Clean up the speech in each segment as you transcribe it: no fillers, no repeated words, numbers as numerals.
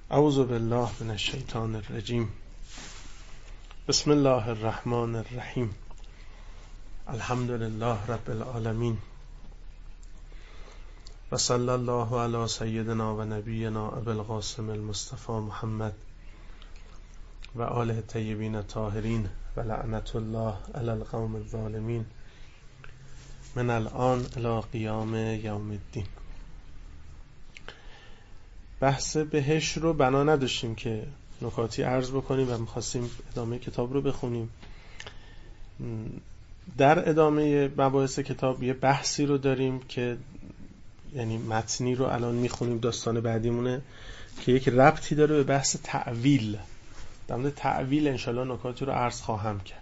اعوذ بالله من الشیطان الرجیم. بسم الله الرحمن الرحیم. الحمد لله رب العالمین و صلی الله علی سیدنا و نبینا ابی القاسم المصطفى محمد و آله الطیبین الطاهرین و لعنت الله علی القوم الظالمین من الان الی قیام یوم الدین. بحث بهشت رو بنا نداشتیم که نکاتی عرض بکنیم و می‌خواستیم ادامه کتاب رو بخونیم. در ادامه مباحث کتاب یه بحثی رو داریم که یعنی متنی رو الان میخونیم، داستان بعدیمونه که یک ربطی داره به بحث تعویل. در مورد تعویل انشالله نکاتی رو عرض خواهم کرد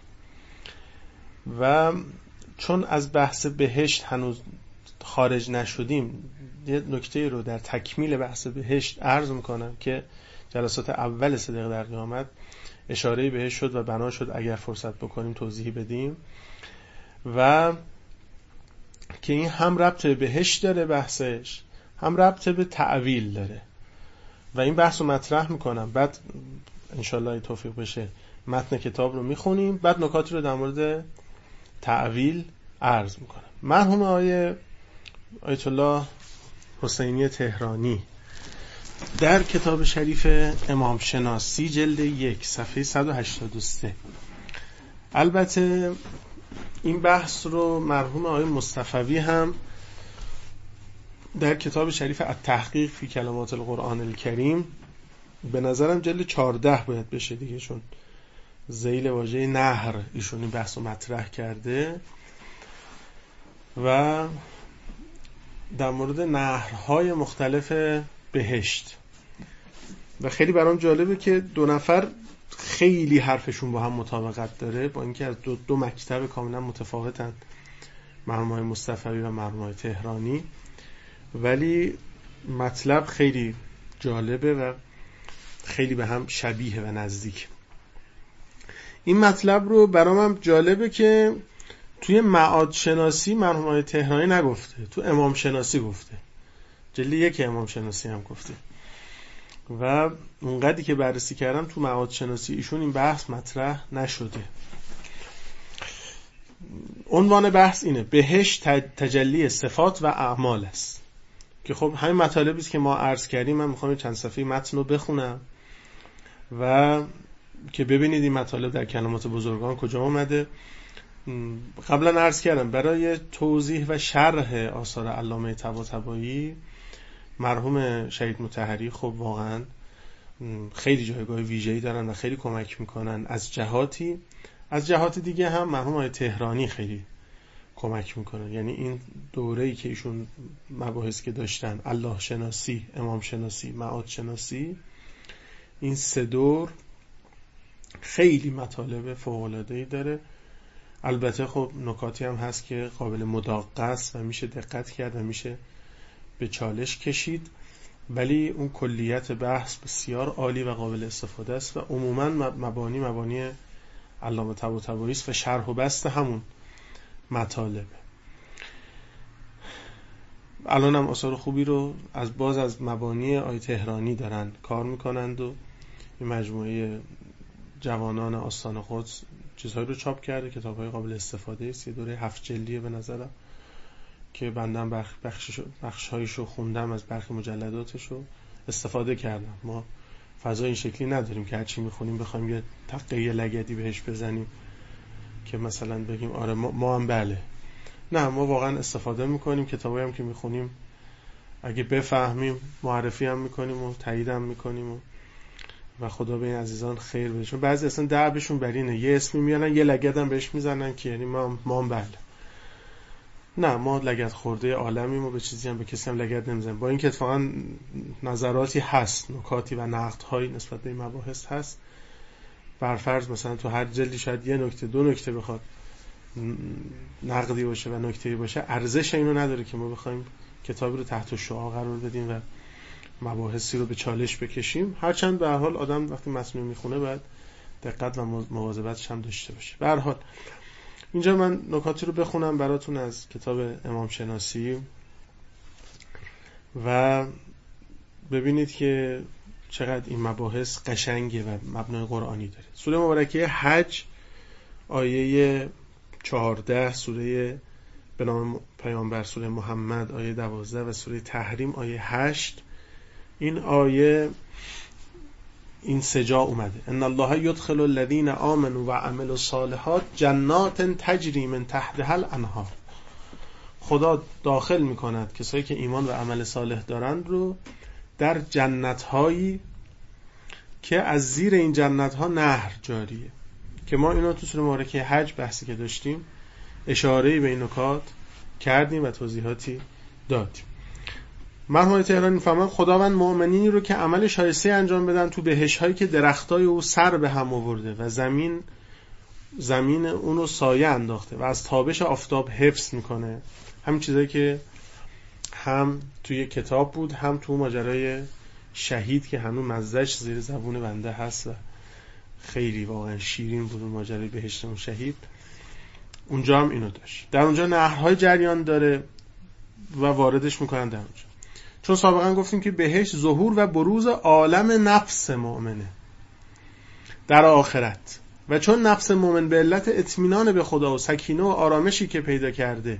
و چون از بحث بهشت هنوز خارج نشدیم یه نکته رو در تکمیل بحث بهشت عرض میکنم که جلسات اول صدق در قیامت اشاره بهش شد و بنا شد اگر فرصت بکنیم توضیحی بدیم و که این هم ربط به بهشت داره بحثش، هم ربط به تعویل داره و این بحث رو مطرح میکنم. بعد انشالله توفیق بشه متن کتاب رو میخونیم، بعد نکاتی رو در مورد تعویل عرض میکنم. مرحوم آیت الله حسینی تهرانی در کتاب شریف امام شناسی جلد 1 صفحه 183، البته این بحث رو مرحوم آقای مصطفوی هم در کتاب شریف التحقیق فی کلمات القرآن الکریم، به نظرم جلد 14 باید بشه دیگه، چون ذیل واژه نهر ایشون این بحث رو مطرح کرده و در مورد نهرهای مختلف بهشت و خیلی برام جالبه که دو نفر خیلی حرفشون با هم مطابقت داره، با اینکه از دو مکتب کاملا متفاوتن، مرحوم های مصطفوی و مرحوم های تهرانی، ولی مطلب خیلی جالبه و خیلی به هم شبیه و نزدیک. این مطلب رو برام هم جالبه که توی معاد شناسی مرحوم های تهرانی نگفته، تو امام شناسی گفته، جلد 1 امام شناسی هم گفته و اونقدری که بررسی کردم تو معاد شناسی ایشون این بحث مطرح نشده. عنوان بحث اینه: بهشت تجلی صفات و اعمال است، که خب همین مطالبی است که ما عرض کردیم. من میخوام چند صفحه متن رو بخونم و که ببینید این مطالب در کلمات بزرگان کجا اومده. قبلا عرض کردم برای توضیح و شرح آثار علامه طباطبایی مرحوم شهید مطهری خب واقعا خیلی جایگاه ویژه‌ای دارن و خیلی کمک میکنن از جهاتی، از جهات دیگه هم مرحوم آقای تهرانی خیلی کمک میکنن. یعنی این دوره‌ای که ایشون مباحث که داشتن، الله شناسی، امام شناسی، معاد شناسی، این 3 دور خیلی مطالب فوق‌العاده‌ای داره. البته خب نکاتی هم هست که قابل مداقه است و میشه دقت کرد و میشه به چالش کشید، ولی اون کلیت بحث بسیار عالی و قابل استفاده است و عموما مبانی علامه طباطبایی است و شرح و بسط همون مطالب. الان هم آثار خوبی رو از مبانی آی تهرانی دارن کار میکنند و این مجموعه جوانان آستان قدس چیزهایی رو چاپ کرده، کتاب‌های قابل استفاده است. یه دوره 7 جلدیه به نظرم که بندم بخش‌هایشو خوندم، از برخی مجلداتشو استفاده کردم. ما فضا این شکلی نداریم که هرچی میخونیم بخوایم یه تقه لگدی بهش بزنیم که مثلا بگیم آره ما هم بله. نه، ما واقعا استفاده میکنیم. کتابایی هم که میخونیم اگه بفهمیم معرفی هم میکنیم و تایید هم میکنیم و خدا به این عزیزان خیر بده، چون بعضی اصلا دعبشون بر اینه یه اسمی میارن یه لگد هم بهش میزنن که یعنی ما هم بله. نه، ما لگد خورده عالمیم و به چیزی هم به کسی هم لگد نمیزنیم، با این که اتفاقا نظراتی هست، نکاتی و نقدهایی نسبت به این مباحث هست. برفرض مثلا تو هر جلدی شاید یه نکته 2 نکته بخواد نقدی باشه و نکته‌ای باشه، ارزش اینو نداره که ما بخوایم کتابی رو تحت شعاع قرار بدیم و مباحثی رو به چالش بکشیم. هرچند به هر حال آدم وقتی متن میخونه باید دقت و مواظبتش هم داشته باشه. به هر حال اینجا من نکاتی رو بخونم براتون از کتاب امام شناسی و ببینید که چقدر این مباحث قشنگه و مبنای قرآنی داره. سوره مبارکه حج آیه 14، سوره به نام پیامبر سوره محمد آیه 12 و سوره تحریم آیه 8. این آیه این سجا اومده: ان الله یدخل الذین آمنوا و عملوا الصالحات جنات تجری من تحتها الانهار. خدا داخل میکند کسایی که ایمان و عمل صالح دارند رو در جنت‌هایی که از زیر این جنت‌ها نهر جاریه، که ما اینو تو سوره مبارکه حج بحثی که داشتیم اشاره‌ای به این نکات کردیم و توضیحاتی دادیم. مرحوم تهرانی فرمان خداوند مؤمنینی رو که عمل شایسته انجام بدن تو بهشت‌هایی که درختای او سر به هم آورده و زمین اون رو سایه انداخته و از تابش آفتاب حفظ میکنه. همین چیزایی که هم توی کتاب بود، هم تو ماجرای شهید که هنوز مزهش زیر زبون بنده هست و خیلی واقعا شیرین بود ماجرای بهشت اون شهید. اونجا هم اینو داشت. در اونجا نهرهای جریان داره و واردش میکنن در اونجا. چون سابقا گفتیم که بهشت ظهور و بروز عالم نفس مؤمنه در آخرت، و چون نفس مؤمن به علت اطمینان به خدا و سکینه و آرامشی که پیدا کرده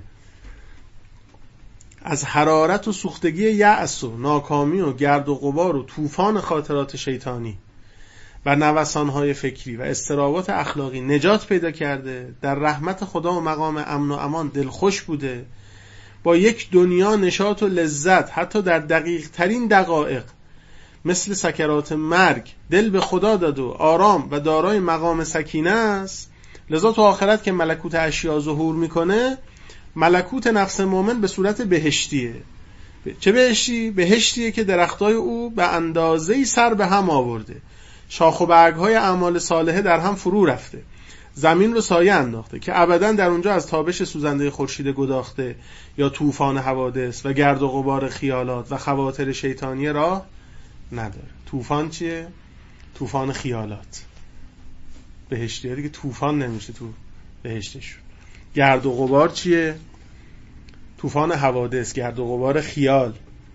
از حرارت و سوختگی یأس و ناکامی و گرد و غبار و طوفان خاطرات شیطانی و نوسانهای فکری و اضطرابات اخلاقی نجات پیدا کرده، در رحمت خدا و مقام امن و امان دلخوش بوده، با یک دنیا نشاط و لذت حتی در دقیق ترین دقایق مثل سکرات مرگ دل به خدا داد و آرام و دارای مقام سکینه است. لذا تو آخرت که ملکوت اشیا ظهور میکنه، ملکوت نفس مومن به صورت بهشتیه. چه بهشتی؟ بهشتیه که درختای او به اندازه‌ای سر به هم آورده، شاخ و برگ‌های اعمال صالحه در هم فرو رفته، زمین رو سایه انداخته که ابداً در اونجا از تابش سوزنده خورشید گداخته یا طوفان حوادث و گرد و غبار خیالات و خواطر شیطانی راه نداره. طوفان چیه؟ طوفان خیالات. بهشتیه دیگه طوفان نمیشه تو بهشتشون. گرد و غبار چیه؟ طوفان حوادث، گرد و غبار خیال.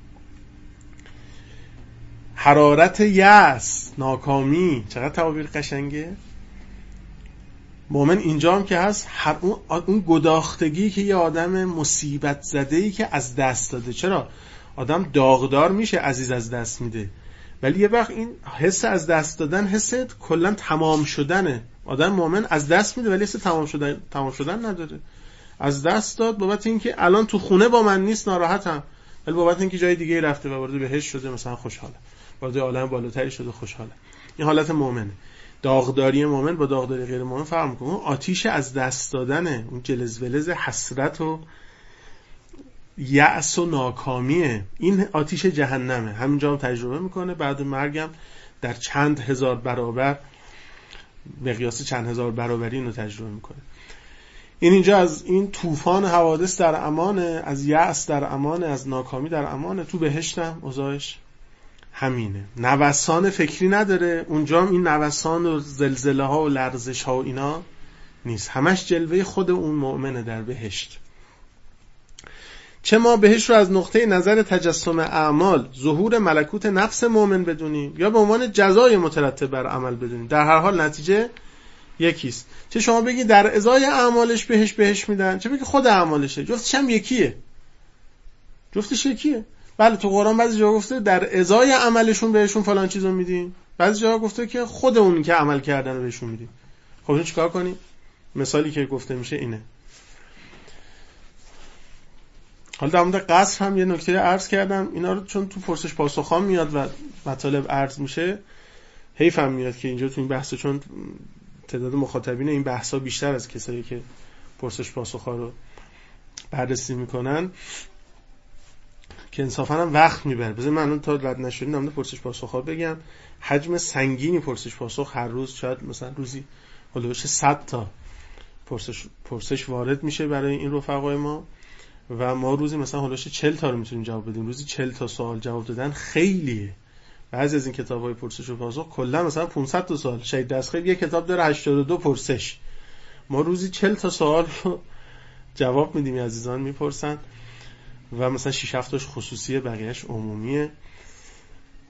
حرارت یأس، ناکامی. چقدر تعابیر قشنگه. مومن اینجا هم که هست، اون گداختگی که یه آدم مصیبت زده‌ای که از دست داده. چرا؟ آدم داغدار میشه، عزیز از دست میده، ولی یه وقت این حس از دست دادن حس کلا تمام شدنه. آدم مومن از دست میده ولی حس تمام شدن نداره. از دست داد بابت اینکه الان تو خونه با من نیست ناراحتم، ولی بابت اینکه جای دیگه رفته و وارد بهشت شده مثلا خوشحاله، وارد عالم بالاتری شده خوشحاله. این حالت مومنه. داغداری مومن با داغداری غیر مومن فرق میکنه. اون آتیش از دست دادنه، اون جلز ولز حسرت و یأس و ناکامیه. این آتیش جهنمه. همینجا هم تجربه میکنه، بعد مرگم در چند هزار برابر، به قیاس چند هزار برابری اینو تجربه میکنه. اینجا از این طوفان حوادث در امانه، از یأس در امانه، از ناکامی در امانه. تو بهشتم اوضاعش همینه. نوسان فکری نداره. اونجا هم این نوسان و زلزله ها و لرزش ها و اینا نیست. همش جلوه خود اون مؤمنه در بهشت. چه ما بهشت رو از نقطه نظر تجسم اعمال، ظهور ملکوت نفس مؤمن بدونیم، یا به عنوان جزای مترتب بر عمل بدونیم، در هر حال نتیجه یکیست. چه شما بگی در ازای اعمالش بهش میدن، چه بگی خود اعمالشه، جفتش هم یکیه. جفتش یکیه. بله تو قرآن بعضی جا گفته در ازای عملشون بهشون فلان چیزو میدیم، بعضی جا گفته که خود اون که عمل کردن رو بهشون میدیم. خب اینو چیکار کنیم؟ مثالی که گفته میشه اینه. حالا در مورد قصر هم یه نکته عرض کردم، اینا رو چون تو پرسش پاسخ ها میاد و مطالب عرض میشه، حیفم میاد که اینجا تو این بحث، چون تعداد مخاطبین این بحث ها بیشتر از کسایی که پرسش پاسخ ها رو بررسی میکنن، که انصافا هم وقت میبره. بذار من تا رد نشدیم نمیده پرسش پاسخ ها بگم. حجم سنگینی پرسش پاسخ هر روز، شاید مثلا روزی حدود 100 تا پرسش وارد میشه برای این رفقای ما، و ما روزی مثلا حدود 40 تا رو میتونیم جواب بدیم. روزی 40 تا سوال جواب دادن خیلیه. بعضی از این کتاب‌های پرسش و پاسخ کلا مثلا 500 تا سوال. شهید دستخیل یه کتاب داره 82 پرسش. ما روزی 40 تا سوال رو جواب میدیم، عزیزان میپرسن، و مثلا 6-7 تاش خصوصیه، بقیه‌اش عمومیه.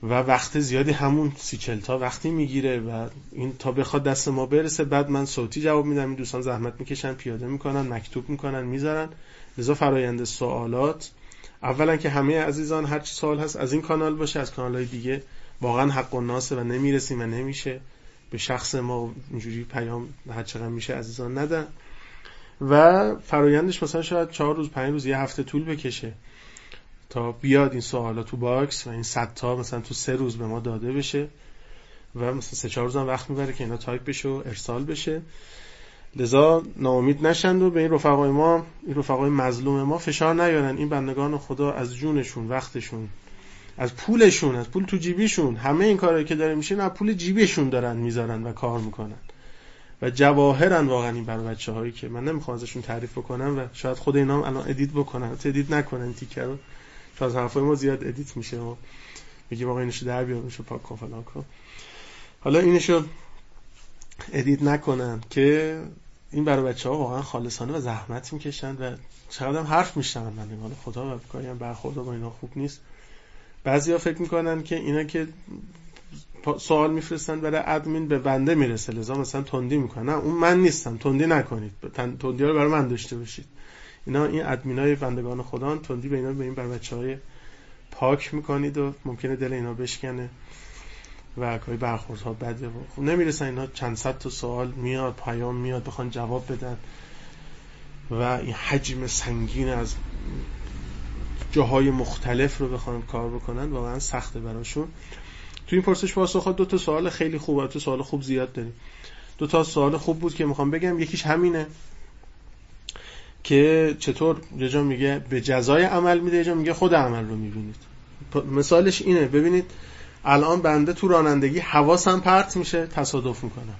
و وقت زیادی همون 30-40 تا وقتی میگیره و این تا بخواد دست ما برسه. بعد من صوتی جواب میدم، این دوستان زحمت میکشن، پیاده میکنن، مکتوب میکنن، میذارن. لذا فرآیند سوالات اولا که همه عزیزان هر چی سوال هست از این کانال باشه، از کانال‌های دیگه واقعا حق الناس و نمیرسیم و نمیشه به شخص ما اینجوری پیام هر چقدر میشه عزیزان ندن. و فرآیندش مثلا شاید 4 روز 5 روز 1 هفته طول بکشه تا بیاد این سوالا تو باکس و این 100 تا مثلا تو 3 روز به ما داده بشه و مثلا 3-4 روز هم وقت میبره که اینا تایپ بشه و ارسال بشه. لذا ناامید نشند و به این رفقای ما، این رفقای مظلوم ما فشار نیارن. این بندگان خدا از جونشون، وقتشون، از پولشون، از پول تو جیبیشون، همه این کارهایی که داره میشه از پول جیبیشون دارن میذارن و کار میکنن و جواهرن واقعا این برای بچه‌هایی که من نمیخوام ازشون تعریف بکنم و شاید خود اینا هم الان ادیت بکنن، ادیت نکنن تیکر رو، شاید حرفای ما زیاد ادیت میشه و میگیم آقا اینشو در بیار، اینشو پاک کن فلان کن. حالا اینشو ادیت نکنن که این برای بچه‌ها واقعا خالصانه و زحمت میکشن و چقدر هم حرف میشنون بندگان خدا و کاری هم برخورد با اینا خوب نیست. بعضیا فکر میکنن که اینا که سوال میفرستن برای ادمین به بنده میرسه لذا مثلا تندی میکنن. نه اون من نیستم، تندی نکنید، تندی رو برای من داشته باشید. اینا این ادمینای بندگان خدا، تندی به اینا، به این بر بچهای پاک میکنید و ممکنه دل اینا بشکنه و کاری برخوردها بده و خب نمیرسن. اینا چند صد تا سوال میاد، پیام میاد، بخوان جواب بدن و این حجم سنگین از جاهای مختلف رو بخوان کار بکنن واقعا سخته براشون. تو این پرسش پاسخ 2 تا سوال خیلی خوبه، 2 سوال خوب زیاد داریم. 2 تا سوال خوب بود که میخوام بگم. یکیش همینه که چطور یه جا میگه به جزای عمل میده، یه جا میگه خود عمل رو میبینید. مثالش اینه، ببینید الان بنده تو رانندگی حواسم پرت میشه، تصادف میکنم.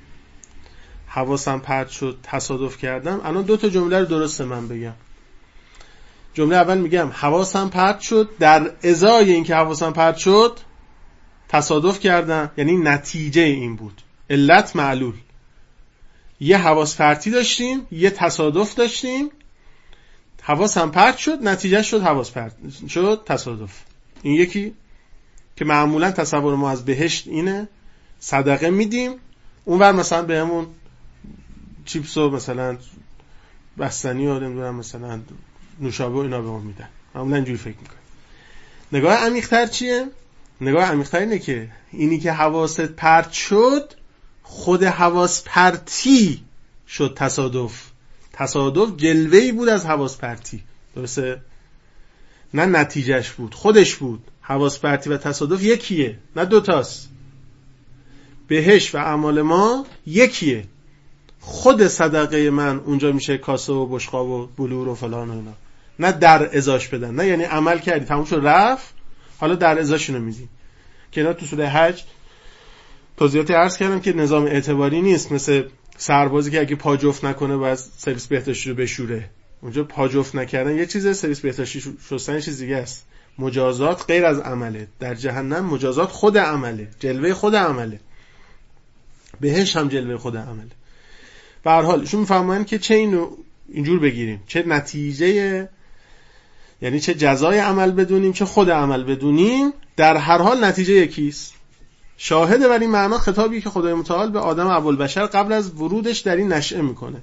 حواسم پرت شد، تصادف کردم. الان 2 تا جمله رو درسته من بگم. جمله اول میگم حواسم پرت شد، در ازای این که حواسم پرت شد تصادف کردم، یعنی نتیجه این بود، علت معلول. یه حواس پرتی داشتیم، یه تصادف داشتیم، حواسم پرت شد، نتیجه شد حواس پرت شد، تصادف. این یکی که معمولا تصور ما از بهشت اینه، صدقه میدیم اونور مثلا بهمون چیپس و مثلا بستنی و نمیدونم مثلا نوشابه و اینا بهمون میدن. معمولا اینجوری فکر میکنیم. نگاه عمیق‌تر چیه؟ نگاه عمیق‌تر اینه که اینی که حواست پرت شد، خود حواس پرتی شد تصادف. تصادف جلوه‌ای بود از حواس پرتی، درسته؟ نه نتیجهش بود، خودش بود. حواس پرتی و تصادف یکیه، نه 2 تاست. بهشت و اعمال ما یکیه. خود صدقه من اونجا میشه کاسه و بشقاب و بلور و فلان و اینا، نه در ازاش بدن. نه یعنی عمل کردی تموم شد رفت، حالا در ازاشونو میدی. که اینا تو سوره حج توضیحاتی عرض کردم که نظام اعتباری نیست، مثل سربازی که اگه پا جفت نکنه باید سرویس بهداشتی رو بشوره. اونجا پا جفت نکردن یه چیزه، سرویس بهداشتی شستن یه چیز دیگه است. مجازات غیر از عمله. در جهنم مجازات خود عمله، جلوه خود عمله. بهش هم جلوه خود عمله. به هر حال ایشون میفهمن که چه اینو اینجور بگیریم، چه نتیجه، یعنی چه جزای عمل بدونیم، چه خود عمل بدونیم، در هر حال نتیجه یکیست. شاهده بر این معنا خطابی که خدای متعال به آدم ابوالبشر قبل از ورودش در این نشأه میکنه.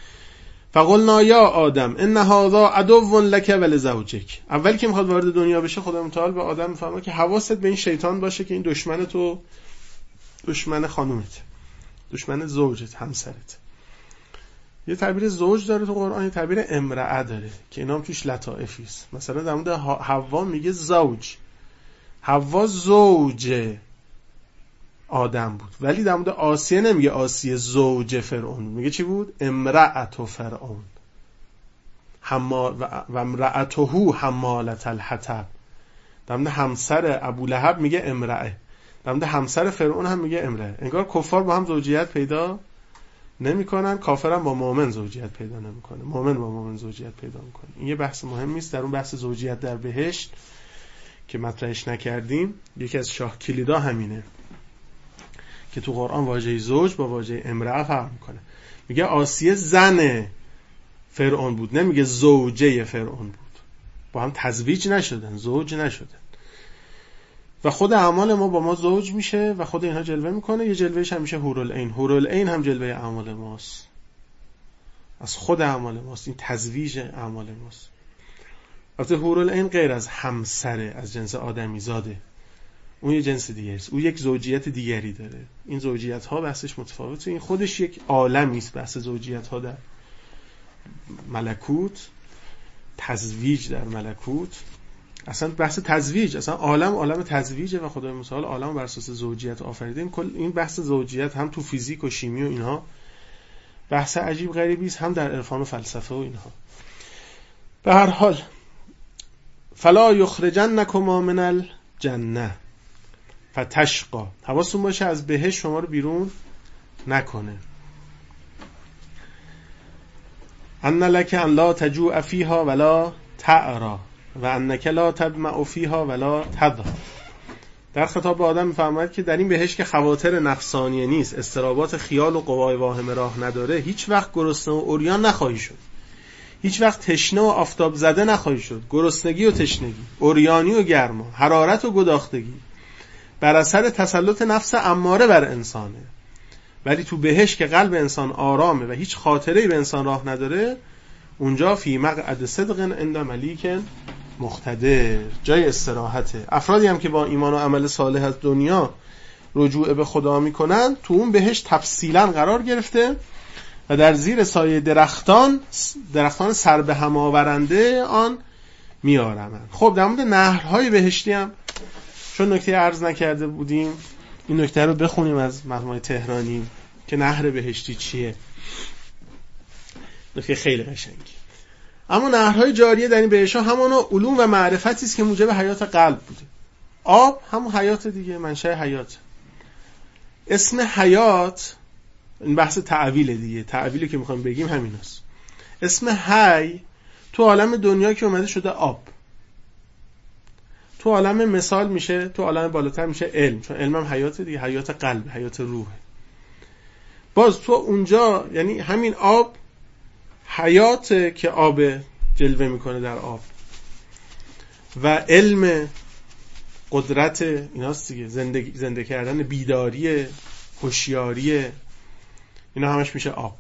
فقلنا یا آدم ان هذا عدو لک ولزوجک. اولی که میخواد وارد دنیا بشه خدای متعال به آدم میفهمه که حواست به این شیطان باشه که این دشمن تو، دشمن خانومت، دشمن زوجت، همسرت. یه تعبیر زوج داره تو قرآن، یه تعبیر امرأه داره که اینا هم توش لطائفی است. مثلا در مورد حوا میگه زوج، حوا زوج آدم بود، ولی در مورد آسیه نمیگه آسیه زوج فرعون، میگه چی بود؟ امرأة فرعون و امرأته حمالة الحطب. در مورد همسر ابولهب میگه امرأه، در مورد همسر فرعون هم میگه امرأه. انگار کفار با هم زوجیت پیدا نمیکنن، کافرم با مؤمن زوجیت پیدا نمیکنه، مؤمن با مؤمن زوجیت پیدا میکنه. این یه بحث مهمی است. در اون بحث زوجیت در بهشت که مطرحش نکردیم، یکی از شاه کلیدا همینه که تو قرآن واژه زوج با واژه امرأه فرق میکنه. میگه آسیه زن فرعون بود، نمیگه زوجه فرعون بود. با هم تزویج نشدن، زوج نشدن. و خود اعمال ما با ما زوج میشه و خود اینها جلوه میکنه. یه جلوهش هم میشه حورالعین. حورالعین هم جلوه اعمال ماست، از خود اعمال ماست، این تزویج اعمال ماست. البته حورالعین غیر از همسره، از جنس آدمی زاده، اون یه جنس دیگه است، اون یک زوجیت دیگری داره. این زوجیت ها بحثش متفاوته، این خودش یک عالمی است. بحث زوجیت ها در ملکوت، تزویج در ملکوت، اصلا بحث تزویج، اصلا عالم تزویجه و خدای متعال عالم بر اساس زوجیت آفریده. این کل این بحث زوجیت هم تو فیزیک و شیمی و اینها بحث عجیب غریبی است، هم در عرفان و فلسفه و اینها. به هر حال فلا یخرجنکما من الجنه فتشقى، حواستون باشه از بهشت شما رو بیرون نکنه. ان لک ان لا تجوع فیها ولا تعرا و انک لا تظمأ فیها ولا تضحا. در خطاب به آدم میفرماید که در این بهشت که خواطر نفسانیه نیست، استرابات خیال و قوای واهمه راه نداره، هیچ وقت گرسنه و عریان نخواهی شد، هیچ وقت تشنه و آفتاب زده نخواهی شد. گرسنگی و تشنگی، عریانی و گرما، حرارت و گداختگی بر اثر تسلط نفس اماره بر انسانه. ولی تو بهشت که قلب انسان آرامه و هیچ خاطره‌ای به انسان راه نداره، اونجا فی مقعد صدق عند ملیک مقتدر، جای استراحته. افرادی هم که با ایمان و عمل صالح از دنیا رجوع به خدا میکنن، تو اون بهشت تفصیلا قرار گرفته و در زیر سایه درختان سر به هم آورنده آن میارمند. خب در مورد نهرهای بهشتی هم چون نکته عرض نکرده بودیم، این نکته رو بخونیم از مرحوم تهرانی که نهر بهشتی چیه. نکته خیلی قشنگی. اما نهرهای جاریه در این بهشت‌ها همانا علوم و معرفتی است که موجب حیات قلب بوده. آب همون حیات دیگه، منشأ حیات. اسم حیات این بحث تعویل دیگه، تعویلی که میخوایم بگیم همیناست. اسم حی تو عالم دنیا که اومده شده آب، تو عالم مثال میشه، تو عالم بالاتر میشه علم، چون علم هم حیات دیگه، حیات قلب، حیات روح. باز تو اونجا یعنی همین آب حیات که آب جلوه میکنه در آب و علم قدرت ایناست دیگه، زنده کردن، بیداری، هوشیاری، اینا همش میشه آب.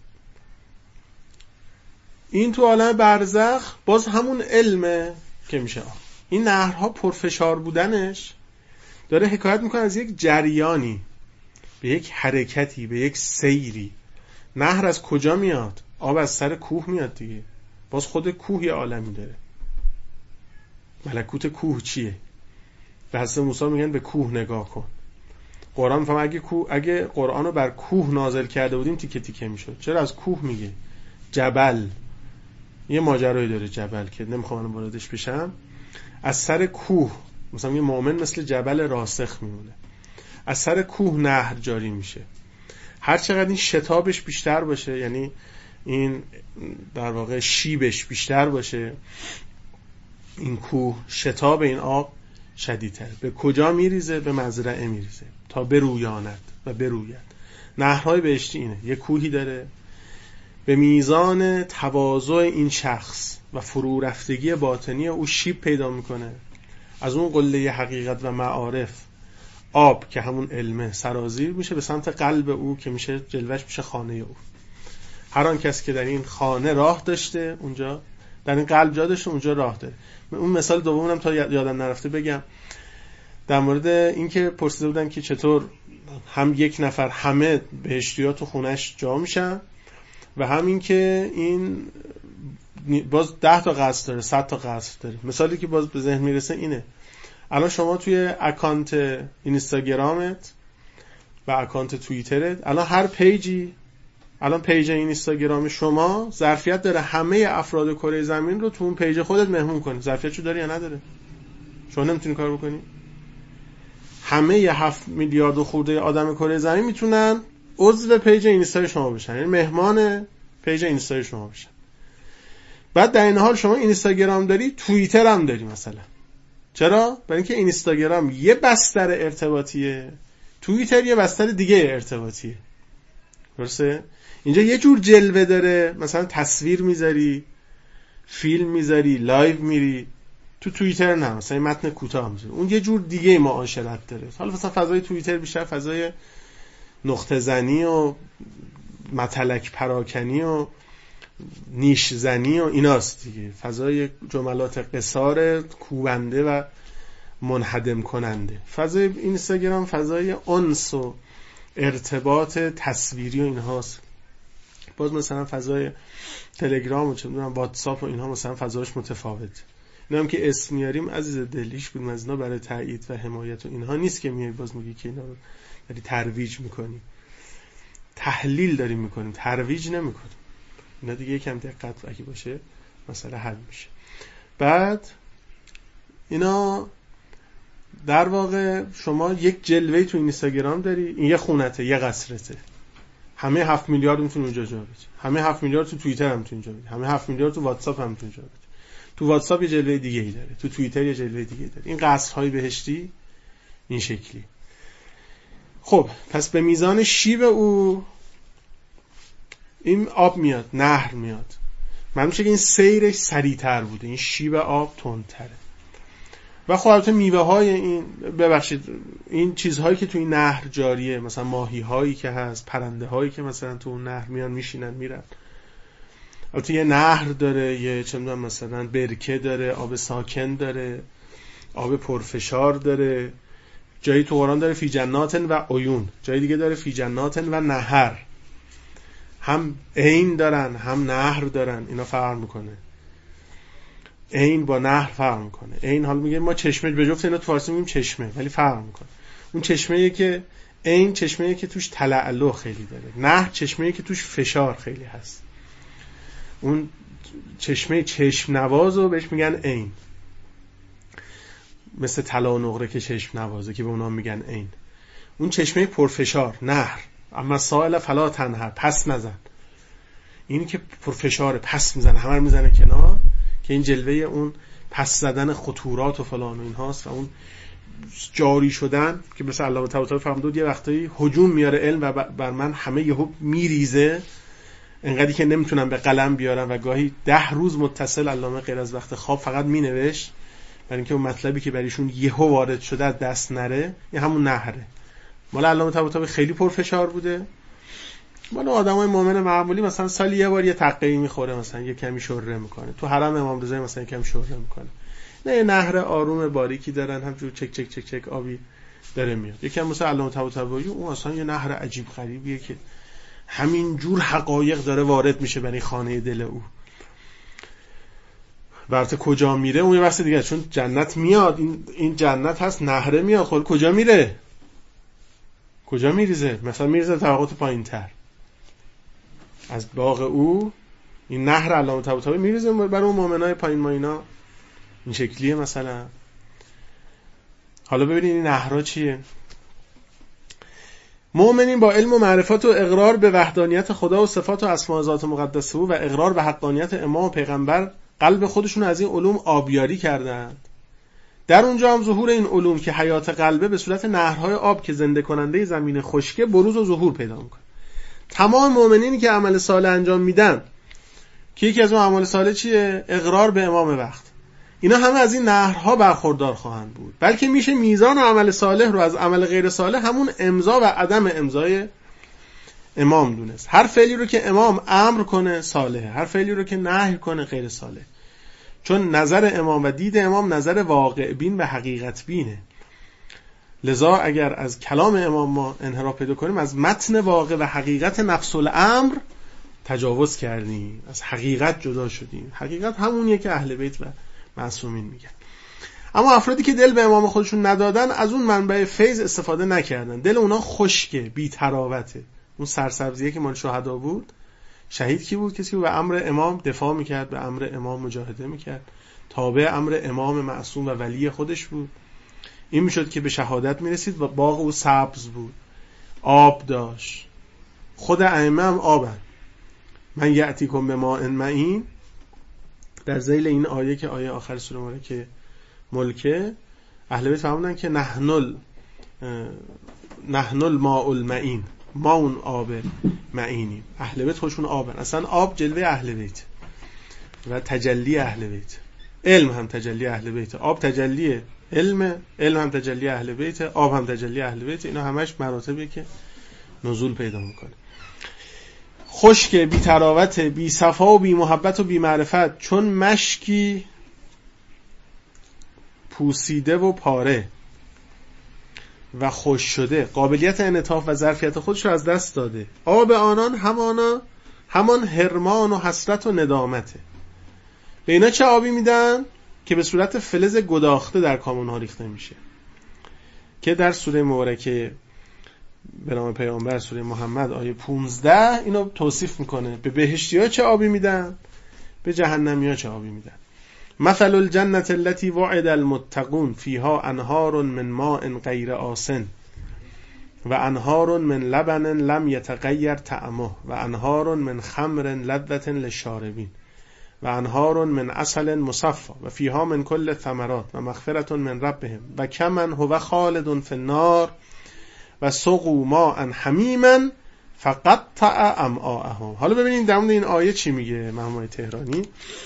این تو عالم برزخ باز همون علمه که میشه آب. این نهرها پرفشار بودنش داره حکایت میکنه از یک جریانی، به یک حرکتی، به یک سیری. نهر از کجا میاد؟ آب از سر کوه میاد دیگه. باز خود کوه یه عالمی داره. ملکوت کوه چیه؟ به حضرت موسی میگن به کوه نگاه کن. قرآن فهم اگه قرآن رو بر کوه نازل کرده بودیم تیکه تیکه میشد. چرا از کوه میگه؟ جبل. یه ماجرایی داره جبل که نمیخوام واردش بشم. از سر کوه مثلا یه مؤمن مثل جبل راسخ میمونه. از سر کوه نهر جاری میشه. هر چقدر این شتابش بیشتر باشه، یعنی این در واقع شیبش بیشتر باشه، این کوه، شتاب این آب شدیدتر. به کجا میریزه؟ به مزرعه میریزه تا برویاند و بروید. نهرهای بهشتی اینه، یه کوهی داره، به میزان تواضع این شخص و فرو رفتگی باطنی او شیب پیدا میکنه. از اون قله حقیقت و معارف آب که همون علمه سرازیر میشه به سمت قلب او که میشه جلوش میشه خانه او. هر آن کس که در این خانه راه داشته اونجا، در این قلب جا داشته اونجا راه داره. اون مثال دومم تا یادم نرفته بگم، در مورد این که پرسیده بودن که چطور هم یک نفر همه بهشتی‌ها تو خونش جا میشن و همین که این باز 10 تا قصر داره، 100 تا قصر داره. مثالی که باز به ذهن میرسه اینه، الان شما توی اکانت اینستاگرامت و اکانت توییترت، الان هر پیجی، الان پیج اینستاگرام شما ظرفیت داره همه افراد کره زمین رو تو اون پیج خودت مهمون کنی. ظرفیتشو داره یا نداره؟ شما نمیتونی کار بکنی؟ همه 7 میلیارد و خورده آدم کره زمین میتونن عضو پیج اینستا شما بشن، یعنی مهمان پیج اینستا شما بشن. بعد در این حال شما اینستاگرام داری، توییتر هم داری مثلا. چرا؟ برای اینکه اینستاگرام یه بستر ارتباطیه، توییتر یه بستر دیگه ارتباطیه. درسته؟ اینجا یه جور جلوه داره، مثلا تصویر میذاری، فیلم میذاری، لایو میری، تو توییتر نه، مثلا متن کوتاه میشه، اون یه جور دیگه معاشرت داره. حالا مثلا فضای توییتر بیشتر فضای نقطه زنی و متلک پراکنی و نیش زنی و ایناست دیگه، فضای جملات قصار کوبنده و منهدم کننده. فضای اینستاگرام فضای انس و ارتباط تصویری و اینهاست. باز مثلا فضای تلگرام و چه میدونم واتساپ و اینها مثلا فضاش متفاوته. اینا هم که اسم میاریم عزیز دلیش کدوم از اینا برای تایید و حمایت و اینها نیست که میای باز میگی که اینا رو داری ترویج میکنی. تحلیل داریم میکنیم، ترویج نمیکنیم. اینا دیگه یکم دقت اگه باشه مسئله حل میشه. بعد اینا در واقع شما یک جلوه تو اینستاگرام داری، این یه خونته، یه قصرته، همه 7 میلیارد میتونه اونجا جا بده، همه 7 میلیارد تو توییتر هم میتونه جا بده، همه 7 میلیارد تو واتساپ هم میتونه جا بده. تو واتساپ یه جلوه دیگه ای داره، تو توییتر یه جلوه دیگه ای داره. این قصرهای بهشتی این شکلی. خب پس به میزان شیب او این آب میاد، نهر میاد. معلوم میشه که این سیرش سریعتر بوده، این شیب آب تندتره. و خب البته میوه های این، ببخشید، این چیزهایی که توی این نهر جاریه، مثلا ماهی هایی که هست، پرنده هایی که مثلا تو اون نهر میان میشینن میرن. البته یه نهر داره، یه چه میدونم مثلا برکه داره، آب ساکن داره، آب پرفشار داره. جایی تو قرآن داره فی جناتن و عیون، جایی دیگه داره فی جناتن و نهر. هم عین دارن هم نهر دارن. اینا فرق میکنه، عین با نهر فرق میکنه. عین حال میگه ما چشمه، به جفت اینا تو فارسی میگیم چشمه، ولی فرق میکنه. اون چشمه‌ای که عین چشمه‌ای که توش تلألؤ خیلی داره، نهر چشمه‌ای که توش فشار خیلی هست. اون چشمه چشم نوازو بهش میگن عین، مثل طلا و نقره که چشم نوازه که به اونا میگن عین. اون چشمه پرفشار نهر. اما سائل فلا تنهر، پس نزن. اینی که پرفشار پس میزنه، همه رو میزنه کنار، که این جلوه اون پس زدن خطورات و فلان و این هاست. و اون جاری شدن که مثل علامه طباطبایی فرمود یه وقتایی هجوم میاره علم و بر من همه یهو میریزه، انقدری که نمیتونم به قلم بیارم و گاهی 10 روز متصل علامه غیر از وقت خواب فقط مینوشت برای اینکه اون مطلبی که برایشون یهو وارد شده از دست نره. این همون نهره. مال علامه طباطبایی خیلی پرفشار بوده. مال آدمای مؤمن معمولی مثلا سالی یه بار یه تقی میخوره، مثلا یه کمی شوره میکنه. تو حرم امام رضا مثلا یه کمی شوره میکنه. نه، یه نهر آروم باریکی دارن، همجور چک چک چک چک آبی داره میاد. یکم مثلا علامه طباطبایی اون اصلا یه نهر عجیب غریبیه که همین جور حقایق داره وارد میشه برای خانه دل او. برات کجا میره اون یه بحث دیگه، چون جنت میاد، این جنت هست، نهره میاد، خود کجا میره، کجا میریزه؟ مثلا میریزه طبقات پایینتر از باغ او. این نهر علامه طباطبایی میریزه برای اون مؤمنای پایین ماینا. این شکلیه مثلا. حالا ببینید این نهرها چیه. مؤمنین با علم و معرفت و اقرار به وحدانیت خدا و صفات و اسماء ذات مقدسه و اقرار به حقانیت امام و پیغمبر قلب خودشون از این علوم آبیاری کردند. در اونجا هم ظهور این علوم که حیات قلبه به صورت نهرهای آب که زنده کننده زمین خشکه بروز و ظهور پیدا میکنه. تمام مؤمنینی که عمل صالح انجام میدن، که یکی از اون اعمال صالح چیه؟ اقرار به امام وقت. اینا همه از این نهرها برخوردار خواهند بود. بلکه میشه میزان عمل صالح رو از عمل غیر صالح همون امضا و عدم امضای امام دونست. هر فعلی رو که امام امر کنه صالحه، هر فعلی رو که نهی کنه غیر صالح. چون نظر امام و دید امام نظر واقع بین و حقیقت بینه. لذا اگر از کلام امام ما انحراف پیدا کنیم، از متن واقع و حقیقت نفس الامر تجاوز کردیم، از حقیقت جدا شدیم. حقیقت همونیه که اهل بیت و معصومین میگن. اما افرادی که دل به امام خودشون ندادن از اون منبع فیض استفاده نکردن. دل اونا خشکه، بی تراوته. اون سرسبزیه که مال شهدا بود. شهید کی بود؟ کسی که به امر امام دفاع میکرد، به امر امام مجاهده میکرد، تابع امر امام معصوم و ولی خودش بود. این میشد که به شهادت میرسید و باغ او سبز بود، آب داشت. خود ائمه هم آبن. من یأتیکم بماء معین، در ذیل این آیه که آیه آخر سوره مبارکه ملکه، اهل بیت فرمودن که نحن الماء المعین، ما اون آب معینیم. اهل بیت خودشون آبن. اصلا آب جلوه اهل بیت و تجلی اهل بیت. علم هم تجلی اهل بیت، آب تجلی علم هم تجلی اهل بیت، آب هم تجلی اهل بیت. اینا همش مراتبیه که نزول پیدا میکنه. خشک، بی تراوت، بی صفا و بی محبت و بی معرفت، چون مشکی پوسیده و پاره و خوش شده، قابلیت انعطاف و ظرفیت خودش رو از دست داده. آب آنان همان هرمان و حسرت و ندامته. به اینا چه آبی میدن؟ که به صورت فلز گداخته در کامونها ریخته میشه، که در سوره مبارکه به نام پیامبر سوره محمد آیه 15 اینو توصیف میکنه. به بهشتی‌ها چه آبی میدن؟ به جهنمی‌ها چه آبی میدن؟ مثل الجنة التي وعد المتقون فيها انهار من ماء غیر آسن و انهار من لبن لم يتغیر طعمه و انهار من خمر لذة للشاربین و انهار من عسل مصفى و فيها من كل الثمرات و مغفرة من ربهم و کمن هو خالد في النار و سقوا ماء حمیما فقطع امعاءهم. حالا ببینید در مورد این آیه چی میگه محمد تهرانی.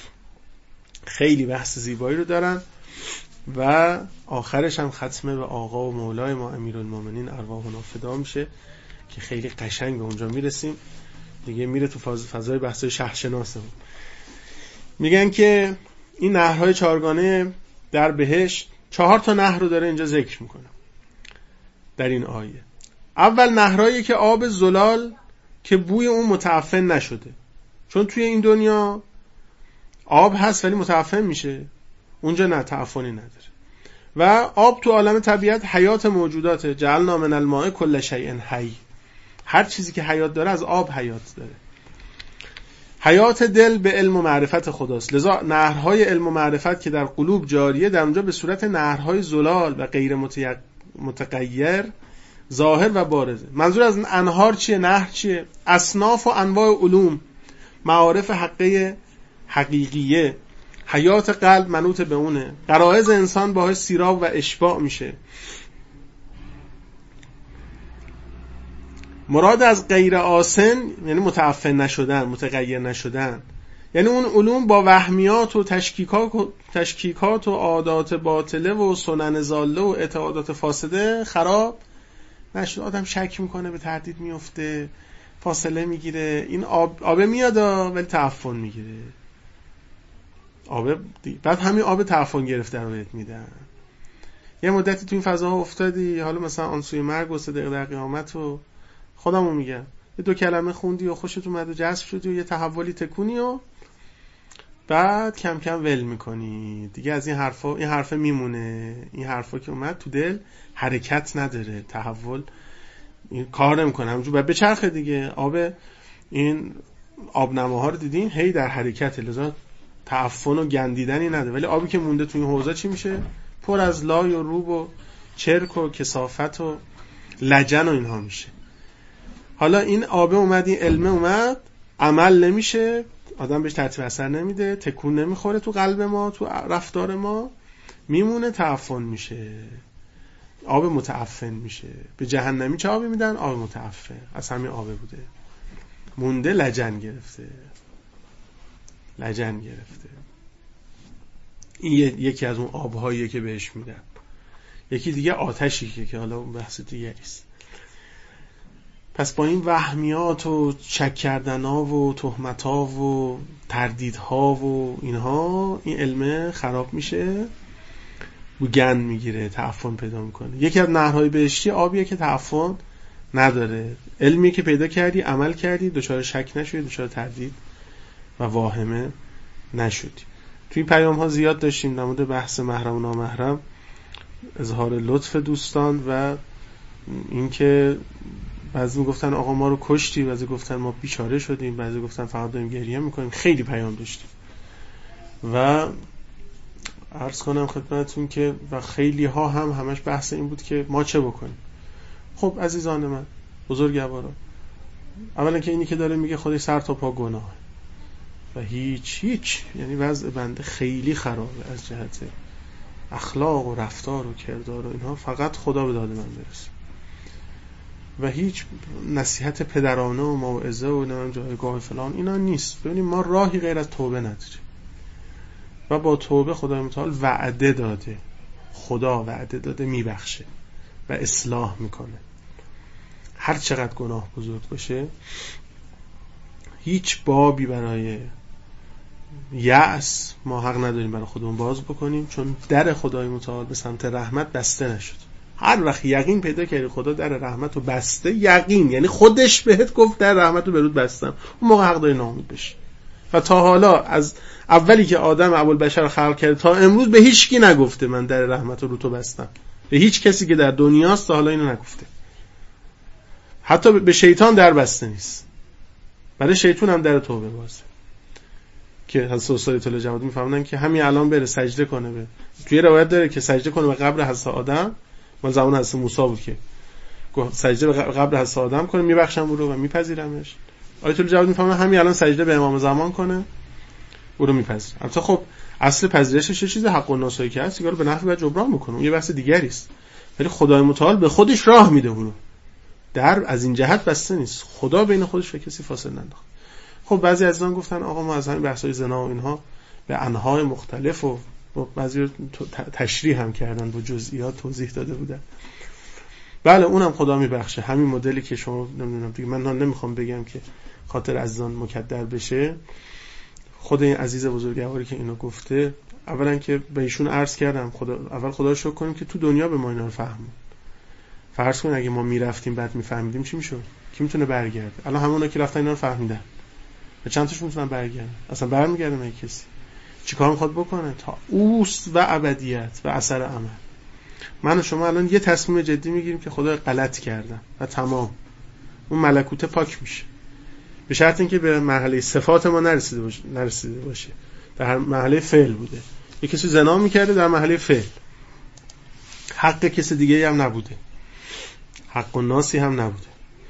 خیلی بحث زیبایی رو دارن و آخرش هم ختمه به آقا و مولای ما امیرالمومنین ارواحنا فدا میشه که خیلی قشنگ به اونجا میرسیم دیگه، میره تو فضای بحثای شهرشناسمون. میگن که این نهرهای چهارگانه در بهشت، 4 تا نهر رو داره اینجا ذکر میکنه در این آیه. اول نهرهایی که آب زلال که بوی اون متعفن نشده، چون توی این دنیا آب هست ولی متعفن میشه، اونجا نه، تعفنی نداره. و آب تو عالم طبیعت حیات موجودات، جعلنا من الماء کل شیء حی، هر چیزی که حیات داره از آب حیات داره. حیات دل به علم و معرفت خداست، لذا نهرهای علم و معرفت که در قلوب جاریه در اونجا به صورت نهرهای زلال و غیر متغیر ظاهر و بارزه. منظور از انهار چیه؟ نهر چیه؟ اصناف و انواع علوم، معارف حقیقیه. حیات قلب منوط به اونه، غرایز انسان باهاش سیراب و اشباع میشه. مراد از غیر آسن یعنی متعفن نشدن، متغیر نشدن، یعنی اون علوم با وهمیات و تشکیکات و عادات باطله و سنن ضاله و اعتقادات فاسده خراب نشد. آدم شک میکنه، به تردید میفته، فاصله میگیره. این آب میاد ولی تعفن میگیره. بعد همین آب تعفن گرفته رو بهت میدن. یه مدتی تو این فضاها افتادی، حالا مثلا آن سوی مرگ و صدق در قیامت و خودمو میگم، یه 2 کلمه خوندی و خوشت اومد و جذب شدی و یه تحولی تکونی و بعد کم کم ول میکنی دیگه از این حرفا میمونه. این حرفا که اومد تو دل حرکت نداره، تحول این کار نمیکنه، همونجور باید بچرخه دیگه. این آبنماها رو دیدین هی در حرکت، لذا تعفن و گندیدنی نداره. ولی آبی که مونده تو این حوضا چی میشه؟ پر از لای و روب و چرک و کثافت و لجن و اینها میشه. حالا این آب اومد، این علم اومد، عمل نمیشه، آدم بهش ترتیب اثر نمیده، تکون نمیخوره تو قلب ما، تو رفتار ما، میمونه، تعفن میشه، آب متعفن میشه. به جهنمی چه آبی میدن؟ آب متعفن، از همین آبه بوده، مونده لجن گرفته. این یکی از اون آبهاییه که بهش میدن. یکی دیگه آتشی که حالا اون بحث دیگه است. پس با این وهمیات و شک کردن‌ها و تهمت‌ها و تردیدها و اینها، این علم خراب میشه، گند میگیره، تعفن پیدا میکنه. یکی از نهرهای بهشتی آبیه که تعفن نداره، علمی که پیدا کردی، عمل کردی، دچار شک نشدی، دچار تردید و واهمه نشدی. توی این پیام ها زیاد داشتیم در مورد بحث محرم و نامحرم، اظهار لطف دوستان و اینکه بعضی میگفتن آقا ما رو کشتی، بعضی گفتن ما بیچاره شدیم، بعضی گفتن فقط داریم گریه میکنیم. خیلی پیام داشتیم و عرض کنم خدمتتون که و خیلی ها هم همش بحث این بود که ما چه بکنیم. خب عزیزان من، بزرگواران، اولا که اینی که داره میگه خودش سر تا پا گناه و هیچ یعنی وضع بنده خیلی خرابه از جهت اخلاق و رفتار و کردار و اینها، فقط خدا به داد من برسه و هیچ نصیحت پدرانه و موعظه و جایگاه فلان اینا نیست. ببینیم ما راهی غیر از توبه نداریم و با توبه خدای متعال وعده داده، خدا وعده داده میبخشه و اصلاح میکنه. هر چقدر گناه بزرگ باشه، هیچ بابی برای یأس ما حق نداریم برای خودمون باز بکنیم، چون در خدای متعال به سمت رحمت بسته نشد. هر وقت یقین پیدا کردی خدا در رحمت رو بسته، یقین یعنی خودش بهت گفت در رحمت رو برود بستم، اون موقع حق داری ناامید بشی. و تا حالا از اولی که آدم ابوالبشر خلق کرد تا امروز به هیچ کی نگفته من در رحمت رو تو بستم. به هیچ کسی که در دنیاست تا حالا اینو نگفته. حتی به شیطان در بسته نیست. برای شیطان هم در توبه بازه. که حضرت استاد طلع جوادی میفهمن که همین الان بره سجده کنه به، توی روایت داره که سجده کنه به قبر حضرت آدم، مال زمان حضرت موسی بود که سجده به قبر حضرت آدم کنه میبخشم او رو و میپذیرمش. آیت الله جوادی میفهمن همین الان سجده به امام زمان کنه او رو میپذیر. البته خب اصل پذیرشش چیز حق الناسایی که هست، دیگه به نفع و جبران میکنه، اون یه بحث دیگری است. ولی خدای متعال به خودش راه میده اون. در از این جهت بسته نیست، خدا بین خودش و کسی فاصله ننداخت. خب بعضی از اینا گفتن آقا ما از همین بحث‌های زنا و اینها به انواع مختلف و بعضی تشریح هم کردن، با جزئیات توضیح داده بودن. بله اونم خدا میبخشه، همین مدلی که شما نمیدونم دیگه، من نمیخوام بگم که خاطر عزیزان مکدر بشه. خود این عزیز بزرگواری که اینو گفته، اولا که به ایشون عرض کردم اول خدا رو شکر کنیم که تو دنیا به ما اینا رو فهمون. فرض کن اگه ما میرفتیم بعد میفهمیدیم چی میشد؟ کی میتونه برگرده؟ الان همونا که رفتن اینا رو فهمیدن، به چند تاش میتونن برگردن؟ اصلا برمیگرده نه کسی. چیکار میخواد بکنه؟ تا اوست و ابدیت و اثر عمل. من و شما الان یه تصمیم جدی میگیریم که خدا غلط کردم و تمام، اون ملکوته پاک میشه، به شرط اینکه به مرحله صفات ما نرسیده باشه. در مرحله فعل بوده. یه کسی زنا میکرده در مرحله فعل، حق کسی دیگه هم نبوده، حق الناسی هم نبوده.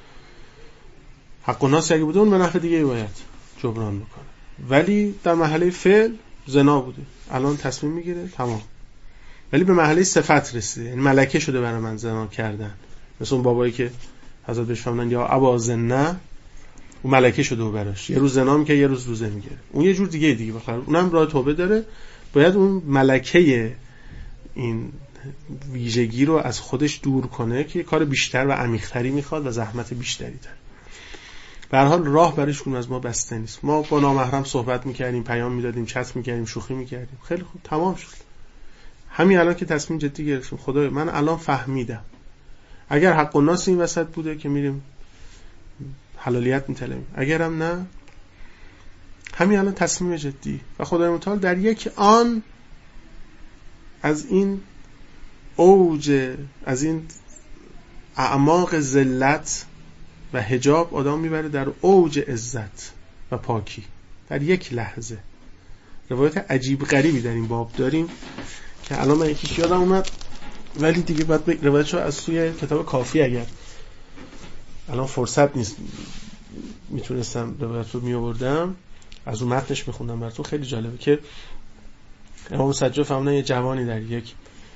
حق الناسی اگه بوده اون به نفع دیگه باید جبران بکنه، ولی در مرحله فعل زنا بوده، الان تصمیم میگیره تمام. ولی به مرحله صفت رسیده، یعنی ملکه شده برای من زنا کردن. مثل اون بابایی که حضرت بهش فرمودن یا ابا زنا، اون ملکه شده و براش یه روز زنا میکنه یه روز روزه میگیره. اون یه جور دیگه بخاطر اونم راه توبه داره، باید اون ملکه این ویژگی رو از خودش دور کنه که کار بیشتر و عمیق‌تری میخواد و زحمت بیشتری داره. به هر حال راه برایش از ما بسته نیست. ما با نامحرم صحبت میکردیم، پیام میدادیم، چت میکردیم، شوخی میکردیم، خیلی خوب تمام شد. همین الان که تصمیم جدی گرفتیم خدای من الان فهمیدم، اگر حق الناس این وسط بوده که میریم حلالیت میطلبیم، اگرم نه همین الان تصمیم جدی. و خدای متعال در یک آن از این اوج، از این اعماق ذلت و حجاب آدم میبره در اوج عزت و پاکی در یک لحظه. روایت عجیب غریبی در این باب داریم که الان من یکیش یادم اومد، ولی دیگه باید روایتشو از توی کتاب کافی اگر الان فرصت نیست میتونستم روایت رو میآوردم از اون متنش میخوندم براتون. خیلی جالبه که امام سجاد فهمیدن یه جوانی در یک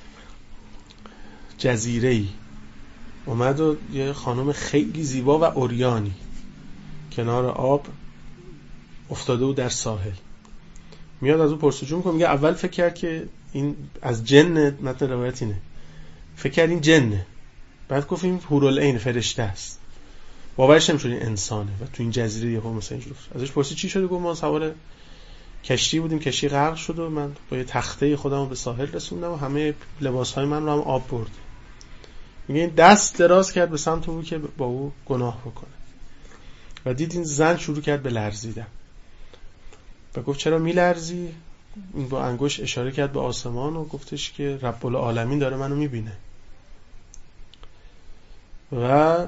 جزیره‌ای اومد و یه خانم خیلی زیبا و عریانی کنار آب افتاده و در ساحل میاد از اون پرسجو میکنه، میگه اول فکر کرد که این از جن، متن روایت اینه، فکر کرد این جنه، بعد گفت این حورالعین فرشته است، باورش نمیشد این انسانه و تو این جزیره یهو مثلا اینجوری. ازش پرسید چی شده؟ گفت ما سوار کشتی بودیم، کشتی غرق شد و من با یه تخته خودمو به ساحل رسوندم و همه لباسهای من رو هم آب برد. میگه این دست دراز کرد به سمت او که با او گناه بکنه و دید این زن شروع کرد به لرزیدن و گفت چرا میلرزی؟ این با انگشت اشاره کرد به آسمان و گفتش که رب العالمین داره منو میبینه و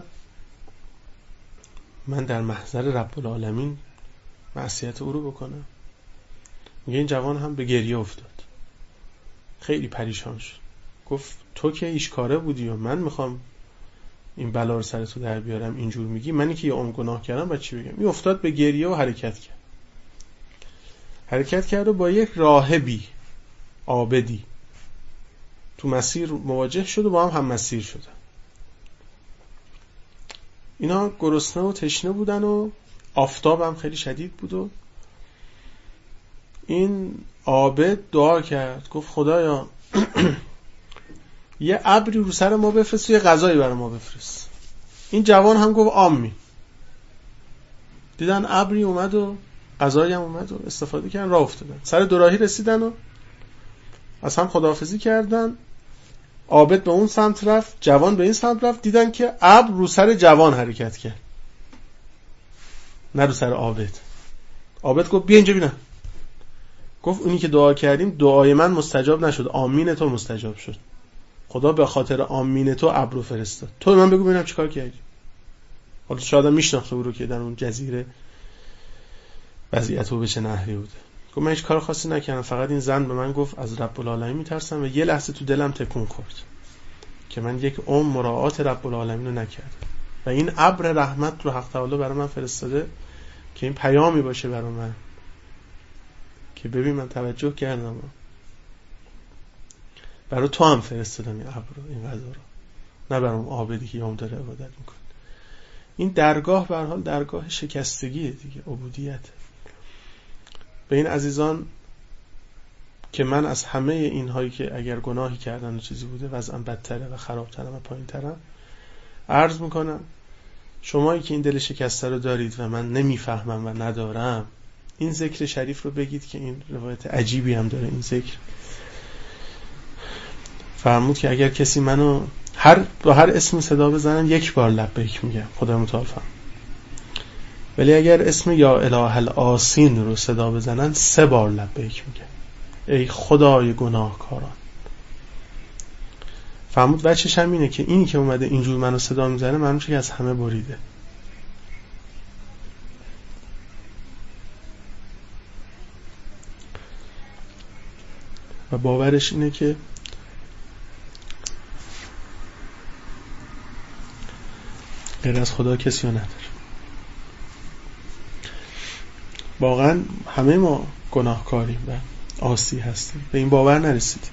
من در محضر رب العالمین معصیت او رو بکنم. میگه این جوان هم به گریه افتاد، خیلی پریشان شد، گفت تو که هیچ کاره بودی و من میخوام این بلا رو سر تو در بیارم، اینجور میگی؟ منی که یه عمر گناه کردم بعد چی بگم؟ می افتاد به گریه و حرکت کرد و با یک راهبی عابدی تو مسیر مواجه شد و با هم مسیر شدن. اینا گرسنه و تشنه بودن و آفتاب هم خیلی شدید بود و این عابد دعا کرد، گفت خدایا یه ابری رو سر ما بفرست، یه غذایی برای ما بفرست. این جوان هم گفت آمین. دیدن ابری اومد و غذایی هم اومد و استفاده کردن، راه افتادن. سر دوراهی رسیدن و از هم خداحافظی کردن. عابد به اون سمت رفت، جوان به این سمت رفت. دیدن که ابر رو سر جوان حرکت کرد، نه رو سر عابد. عابد گفت بیا اینجا ببینم. گفت اونی که دعا کردیم دعای من مستجاب نشد، آمین تو مستجاب شد. خدا به خاطر آمین تو ابر رو فرستاد. تو من بگو ببینم چیکار کردی. حالا شاید میشناخته او رو که در اون جزیره وضعیت او به چه نحوی بوده. گفت من هیچ کار خاصی نکردم، فقط این زن به من گفت از رب العالمین میترسم و یه لحظه تو دلم تکون خورد که من یک عمر مراعات رب العالمین رو نکردم و این ابر رحمت رو حق تعالی برای من فرستاده که این پیامی باشه برای من که ببین من توجه کردم، برای تو هم فرستادم این ابر رو، این غذا رو، نه برای اون عابدی که یوم داره عبادت میکنه. این درگاه به هر حال درگاه شکستگیه دیگه، عبودیت. به این عزیزان که من از همه اینهایی که اگر گناهی کردن و چیزی بوده وضعم بدتره و خرابترم و پایینترم عرض میکنم، شمایی که این دل شکسته رو دارید و من نمیفهمم و ندارم، این ذکر شریف رو بگید که این روایت عجیبی هم داره. این ذکر فرمود که اگر کسی منو با هر اسمی صدا بزنن یک بار لبیک میگم، خدا متعال فرمود، ولی اگر اسم یا اله الآسین رو صدا بزنن 3 بار لبیک میگم، ای خدای گناهکاران. فرمود وجهش هم اینه که اینی که اومده اینجور منو صدا میزنه معلومه که از همه بریده. و باورش اینه که غیر از خدا کسی رو نداره. واقعا همه ما گناهکاریم و عاصی هستیم، به این باور نرسیدیم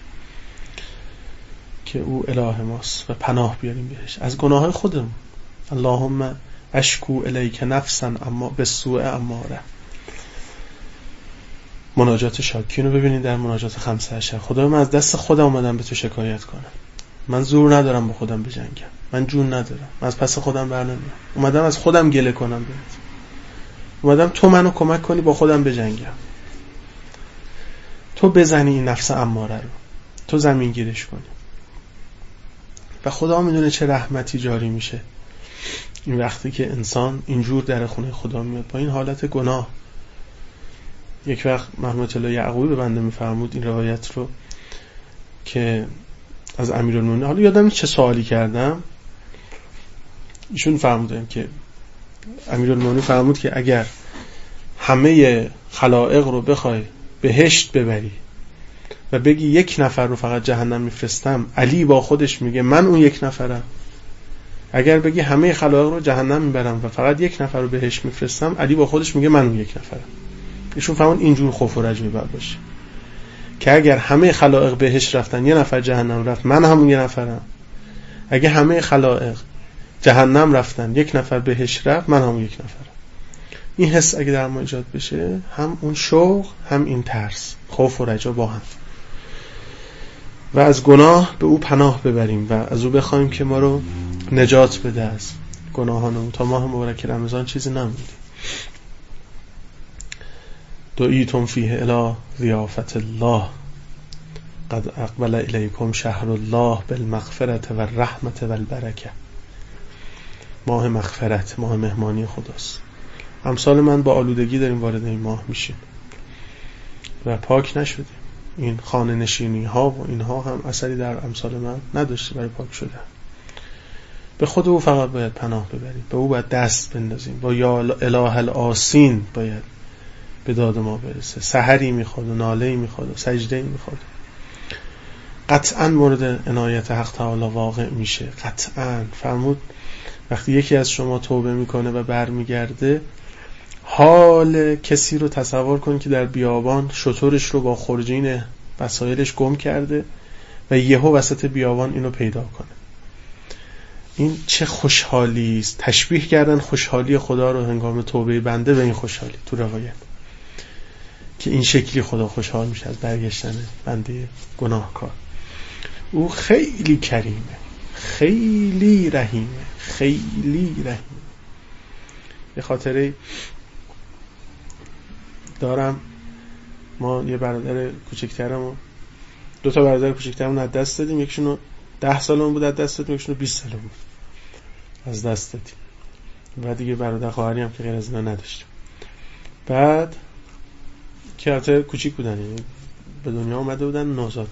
که او اله ماست و پناه بیاریم بهش از گناههای خودمون. اللهم اشکو الیک نفسا اما بالسوء اماره. مناجات شاکین رو ببینید در مناجات 5 خدا من از دست خودم اومدم به تو شکایت کنم، من زور ندارم با خودم بجنگم، من جون ندارم، من از پس خودم برنمیام، اومدم از خودم گله کنم بهت، اومدم تو منو کمک کنی با خودم بجنگم، تو بزنی این نفس اماره رو، تو زمین گیرش کنی. و خدا میدونه چه رحمتی جاری میشه این وقتی که انسان اینجور در خونه خدا میاد با این حالت گناه. یک وقت محمد الله یعقوبی به بنده میفرمود این روایت رو که از امیرالمومنین، حالا یادم چه سوالی کردم، ایشون فرمودن که امیرالمومنین فرمود که اگر همه خلائق رو بخوای بهشت ببری و بگی 1 نفر رو فقط جهنم میفرستم، علی با خودش میگه من اون 1 نفرم. اگر بگی همه خلائق رو جهنم میبرم و فقط 1 نفر رو بهشت میفرستم، علی با خودش میگه من اون 1 نفرم. ایشون فرمود اینجور خوف و رجوع باید باشه که اگر همه خلائق بهشت رفتن 1 نفر جهنم رفت، من همون 1 نفرم. اگه همه خلائق جهنم رفتن 1 نفر بهشت رفت، من همون 1 نفرم. این حس اگه در ما ایجاد بشه، هم اون شوق هم این ترس، خوف و رجا با هم، و از گناه به او پناه ببریم و از او بخوایم که ما رو نجات بده از گناهانمون تا ماه مبارک رمضان چیزی نمونده. دعیتم فیه الی ضیافت الله قد اقبل الیکم شهر الله بالمغفرة و الرحمة و البرکه. ماه مغفرت، ماه مهمانی خداست. امثال من با آلودگی داریم وارد این ماه میشیم و پاک نشدیم. این خانه نشینی ها و اینها هم اثری در امثال من نداشته برای پاک شدن. به خود او فقط باید پناه ببریم، به او باید دست بندازیم، با یا اله الآسین باید به داد ما برسه. سحری میخواد و ناله‌ای میخواد و سجده‌ای میخواد. قطعا مورد عنایت حق تعالی واقع میشه. قطعا فرمود وقتی یکی از شما توبه میکنه و برمیگرده، حال کسی رو تصور کن که در بیابان شترش رو با خرجین وسایلش گم کرده و یهو وسط بیابان اینو پیدا کنه. این چه خوشحالی است. تشبیه کردن خوشحالی خدا رو هنگام توبه بنده به این خوشحالی تو روایت که این شکلی خدا خوشحال میشه از برگشتن بنده گناهکار. او خیلی کریمه، خیلی رحیمه، خیلی رحیمه. یه خاطره دارم، ما یه برادر کوچکترمو، 2 تا برادر کوچکترمون از دست دادیم. یکشونو 10 سالمون بود از دست دادیم، یکشونو 20 سالمون بود از دست دادیم. بعد دیگه برادر خواهری هم که غیر از اینا نداشتیم. بعد که البته کوچیک بودن، یعنی به دنیا اومده بودن، نوزاد.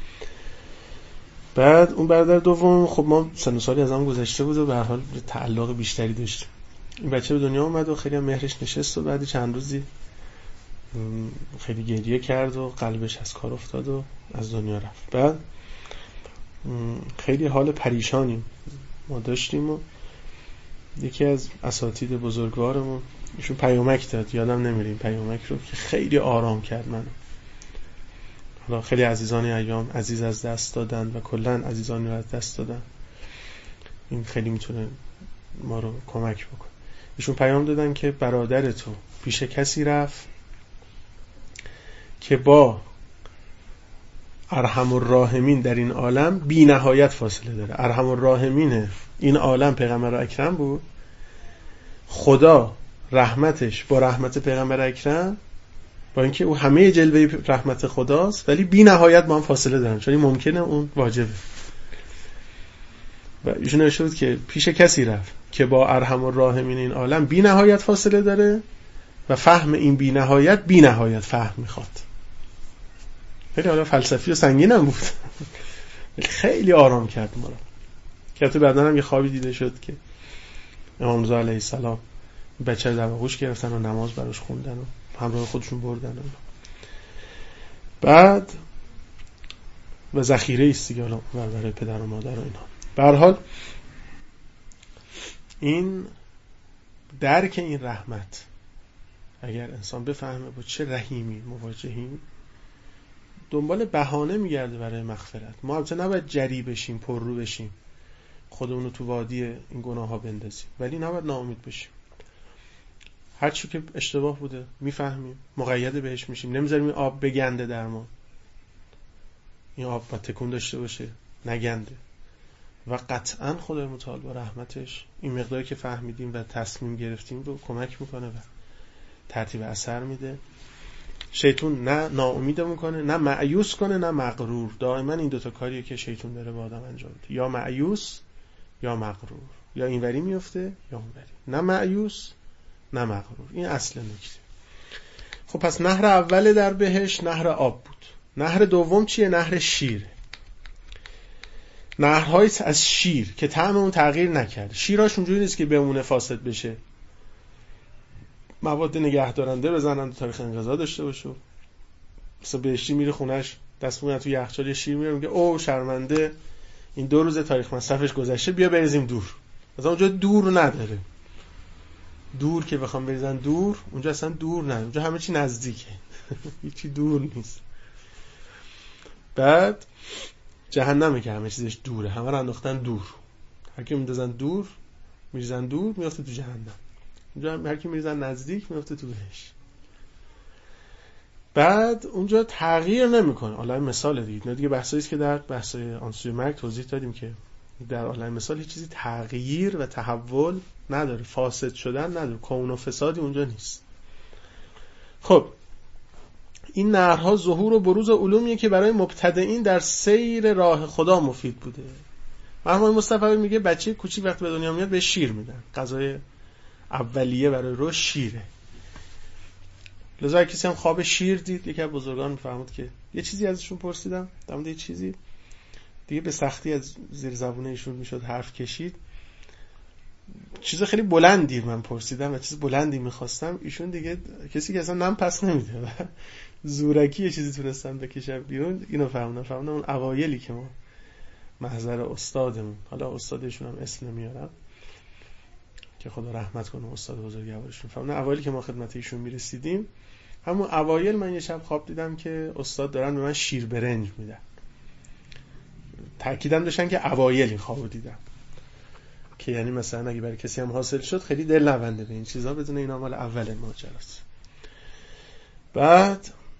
بعد اون برادر دوم، خب ما سن و سالی از هم گذشته بود و به هر حال تعلق بیشتری داشتیم. این بچه به دنیا اومد و خیلی هم مهرش نشست و بعد چند روزی خیلی گریه کرد و قلبش از کار افتاد و از دنیا رفت. بعد خیلی حال پریشانیم ما داشتیم و یکی از اساتید بزرگوارمون ایشون پیامک داد، یادم نمیره این پیامک رو، که خیلی آرام کرد منو. حالا خیلی عزیزان ایام عزیز از دست دادن و کلن عزیزانی رو از دست دادن، این خیلی میتونه ما رو کمک بکنه. ایشون پیام دادن که برادر تو پیش کسی رفت که با ارحم الراحمین در این عالم بی نهایت فاصله داره. ارحم الراحمین این عالم پیغمبر اکرم بود. خدا رحمتش با رحمت پیغمبر اکرم، با اینکه او همه جلوه رحمت خداست، ولی بی نهایت با هم فاصله دارن، چون این ممکنه اون واجبه. و ایشون نوشته بود که پیش کسی رفت که با ارحم الراحمین این عالم بی نهایت فاصله داره و فهم این بی نهایت فهم میخواد. خیلی حالا فلسفی و سنگین هم بود. خیلی آرام کرد ما رو. که حتی بعدن هم یه خوابی دیده شد که امام رضا علیه السلام بچه رو در آغوش گرفتن و نماز براش خوندن و همراه خودشون بردن. بعد و ذخیره است دیگه حالا برای پدر و مادر و اینا. به هر حال این درک این رحمت، اگر انسان بفهمه با چه رحیمی مواجهیم، دنبال بهانه میگرده برای مغفرت. ما البته نباید جری بشیم، پررو بشیم، خودمون رو تو وادی این گناه ها بندازیم، ولی نباید ناامید بشیم. هر چی که اشتباه بوده میفهمیم، مقید بهش میشیم، نمیذاریم این آب بگنده در ما. این آب باید تکون داشته باشه، نگنده. و قطعا خدای متعال با رحمتش این مقداری که فهمیدیم و تصمیم گرفتیم رو کمک میکنه و ترتیب اثر میده. شیطان نه ناامیدمون کنه، نه مایوس کنه، نه مغرور. دائما این 2 تا کاریه که شیطان داره با آدم انجام میده، یا مایوس یا مغرور، یا اینوری میفته یا اونوری. نه مایوس نه مغرور. این اصل نکته. خب پس نهر اول در بهشت نهر آب بود. نهر دوم چیه؟ نهر شیر. نهرهای از شیر که طعم اون تغییر نکرده. شیراش اونجوری نیست که بمونه فاسد بشه، مواد نگهدارنده بزنن، تاریخ انقضا داشته باشه. مثلا بهشتی میره خونش، دست میکنه تو یخچال شیر میاره، میگه او شرمنده این 2 روز تاریخ مصرفش گذشته، بیا بریزیم دور. مثلا اونجا دور نداره. دور که بخوام بریزن دور، اونجا اصلا دور نداره، اونجا همه چی نزدیکه. هیچی دور نیست. بعد جهنمه که همه چیزش دوره، همه رو انداختن دور. هر کی میندازن دور، میریزن دور، میافته تو جهنم. اونجا هر کی میریزن نزدیک، میافته تو بهشت. بعد اونجا تغییر نمیکنه. حالا مثال دیگه بحثایی است که در بحث‌های آنسوی مرگ توضیح دادیم که در عالم مثال هیچ چیزی تغییر و تحول نداره، فاسد شدن نداره، کون و فسادی اونجا نیست. خب این نهرها ظهور و بروز علومیه که برای مبتدئین در سیر راه خدا مفید بوده. مرحوم مصطفی میگه بچه کوچیک وقتی به دنیا میاد به شیر میدن، غذای اولیه برای رشد شیره. لذا کسی هم خواب شیر دید، یکی از بزرگان میفهمد که یه چیزی ازشون پرسیدم، در مورد یه چیزی دیگه به سختی از زیر زبون ایشون میشد حرف کشید. چیز خیلی بلندی من پرسیدم و چیز بلندی میخواستم، ایشون دیگه کسی که اصلا نم پس نمیده و زورکی یه چیزی تونستم بکشم بیرون. اینو فهمیدم اون اوایلی که ما محضر استادمون، حالا استادشون هم اسم نمیارم که خدا رحمت کنه، استاد بزرگوارشون، فهمیدم اوایلی که ما خدمت ایشون میرسیدیم، همون اوایل من یه شب خواب دیدم که استاد دارن به من شیر برنج میدن. تأکیدم داشتن که اوایل این خوابو دیدم، که یعنی مثلا اگه برای کسی هم حاصل شد خیلی دل نونده به این چیزا، بدون اینا مال اول ماجراست. بعد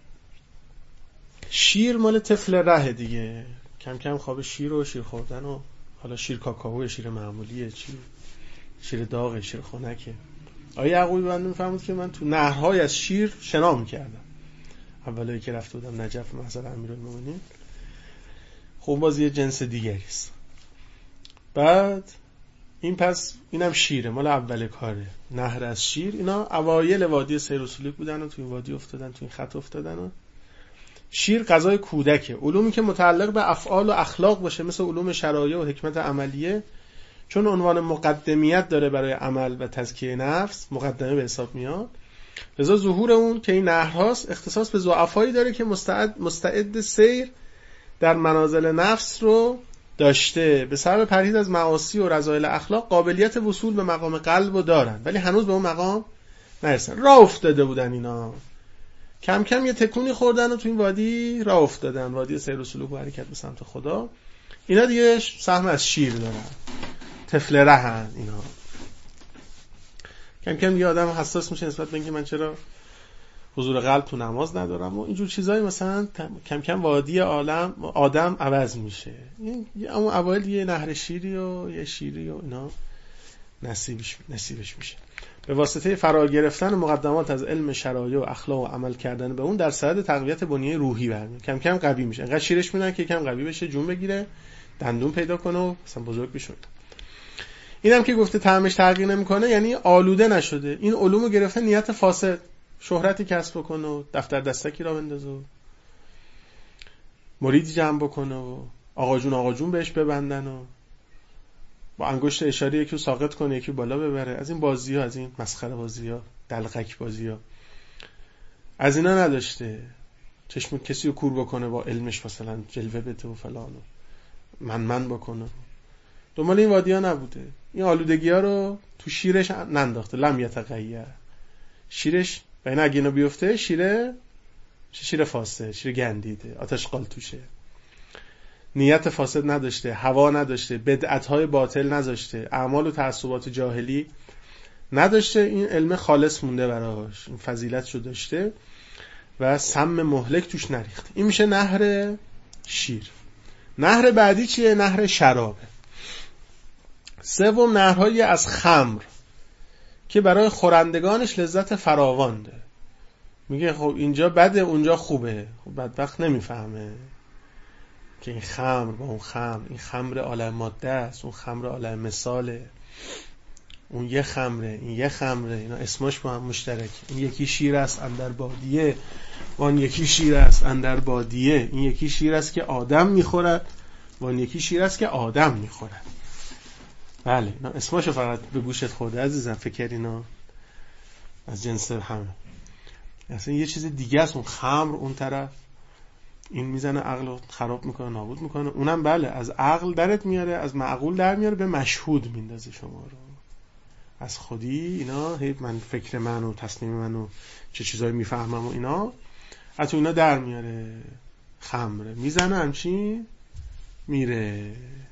شیر مال طفل ره دیگه، کم کم خواب شیر و شیر خوردن و حالا شیر کاکائو، شیر معمولیه، شیر داغ، شیر خنکه. آقای یعقوبی بنده میفهمید که من تو نهرهای از شیر شنا میکردم اولایی که رفته بودم نجف محضر امیرالمومنین. خب باز یه جنس دیگری است. بعد اینم شیره، مال اول کاره، نهر از شیر. اینا اوایل وادی سیر و سلوک بودن و تو این وادی افتادن، تو این خط افتادن. و شیر غذای کودکه. علومی که متعلق به افعال و اخلاق باشه مثل علوم شرایع و حکمت عملیه، چون عنوان مقدمیت داره برای عمل و تزکیه نفس، مقدمه به حساب میاد. لذا ظهور اون که این نهرهاست اختصاص به ضعفایی داره که مستعد سیر در منازل نفس رو داشته، به سبب پرهیز از معاصی و رذایل اخلاق قابلیت وصول به مقام قلب رو دارن، ولی هنوز به اون مقام نرسن. راه افتاده بودن اینا، کم کم یه تکونی خوردن و تو این وادی راه افتادن، وادی سیر و سلوک و حرکت به سمت خدا. اینا دیگه سهم از شیر دارن، طفل رهن اینا. کم کم یه آدم حساس میشه نسبت به اینکه من چرا حضور قلب تو نماز ندارم و اینجور چیزایی. مثلا کم کم وادی آدم عوض میشه. اما اوایل یه نهر شیری و یه شیری و اینا نصیبش میشه. به واسطه فرا گرفتن مقدمات از علم شرایع و اخلاق و عمل کردن به اون در صدد تقویت بنیه روحی برمیاد. کم کم قوی میشه. انقدر شیرش میدن که کم قوی بشه، جون بگیره، دندون پیدا کنه و مثلا بزرگ بشه. اینم که گفته طعمش تغییر نمیکنه یعنی آلوده نشده. این علومو گرفته نیت فاسد، شهرتی کسب بکنه و دفتر دستکی را بندازه و مریدی جمع بکنه و آقا جون بهش ببندن و با انگشت اشاره یکی رو ساقط کنه یکی بالا ببره. از این بازی ها، از این مسخره بازی ها، دلقک بازی ها، از اینا نداشته. چشم کسی رو کور بکنه با علمش، مثلا جلوه بده و فلان و من بکنه. دنبال این وادی ها نبوده. این آلودگی ها رو تو شیرش ننداخته. لم یتغیر شیرش و این اگه اینو بیفته شیر فاسد، شیر گندیده، آتش قال توشه. نیت فاسد نداشته، هوا نداشته، بدعت‌های باطل نذاشته، اعمال و تعصبات جاهلی نداشته. این علم خالص مونده براش، این فضیلتشو داشته و سم مهلک توش نریخته. این میشه نهر شیر. نهر بعدی چیه؟ نهر شرابه. سوم نهرهایی از خمر که برای خورندگانش لذت فراوان ده. میگه خب اینجا بده اونجا خوبه. خب بدبخت نمیفهمه که این خمر با اون خمر، این خمر عالم ماده است، اون خمر عالم مثاله، اون یه خمره، این یه خمره، اینا اسمش با هم مشترک. این یکی شیر است اندر بادیه، وان یکی شیر است اندر بادیه. این یکی شیر است که آدم میخورد، وان یکی شیر است که آدم میخورد. بله اینا اسمشو فقط به گوشت خورده عزیزم، فکر اینا از جنس همه. اصلا یه چیز دیگه است اون خمر اون طرف. این میزنه عقل خراب میکنه، نابود میکنه. اونم بله از عقل درت میاره، از معقول در میاره، به مشهود میندازه شما رو. از خودی اینا هی من فکر من و تصمیم من و چه چیزایی میفهمم و اینا از تو اینا در میاره. خمره میزنه همچین میره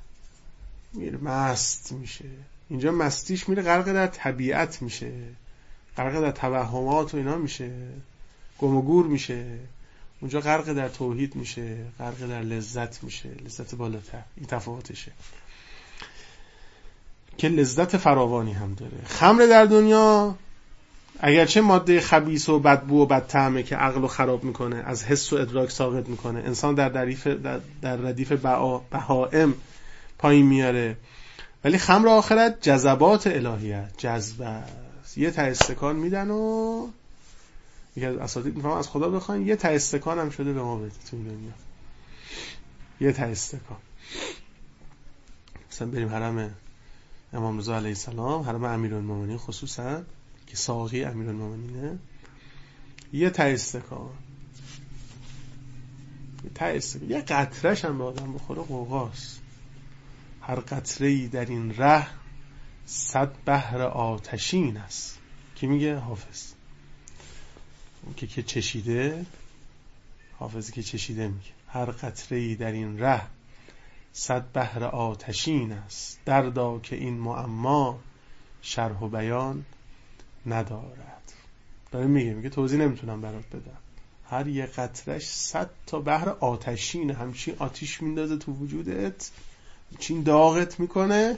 مست میشه. اینجا مستیش میره غرق در طبیعت میشه، غرق در توهمات و اینا میشه، گم و گور میشه. اونجا غرق در توحید میشه، غرق در لذت میشه، لذت بالاتر. این تفاوتشه که لذت فراوانی هم داره. خمر در دنیا اگرچه ماده خبیث و بدبو و بدطعمه که عقل رو خراب میکنه، از حس و ادراک ساقط میکنه، انسان در ردیف بهائم پایین میاره، ولی خمر آخرت جذبات الهیه، جذبه. یه تا استکان میدن و یکی از اساتید میفهمن از خدا بخواین یه تا استکان هم شده به ما بده تو این دنیا. یه تا استکان. مثلا بریم حرم امام رضا علیه السلام، حرم امیرالمومنین خصوصا که ساقی امیرالمومنینه، یه تا استکان، یه قطره‌ش هم به آدم بخوره قوقاست. هر قطره‌ای در این ره 100 بحر آتشین است. کی میگه؟ حافظ. اون که چشیده، حافظی که چشیده میگه هر قطره‌ای در این ره 100 بحر آتشین است، دردا که این معما شرح و بیان ندارد. داره میگه توضیح نمیتونم برات بدم. هر یه قطرش 100 تا بحر آتشینه، همچین آتیش میندازه تو وجودت، چین داغت میکنه.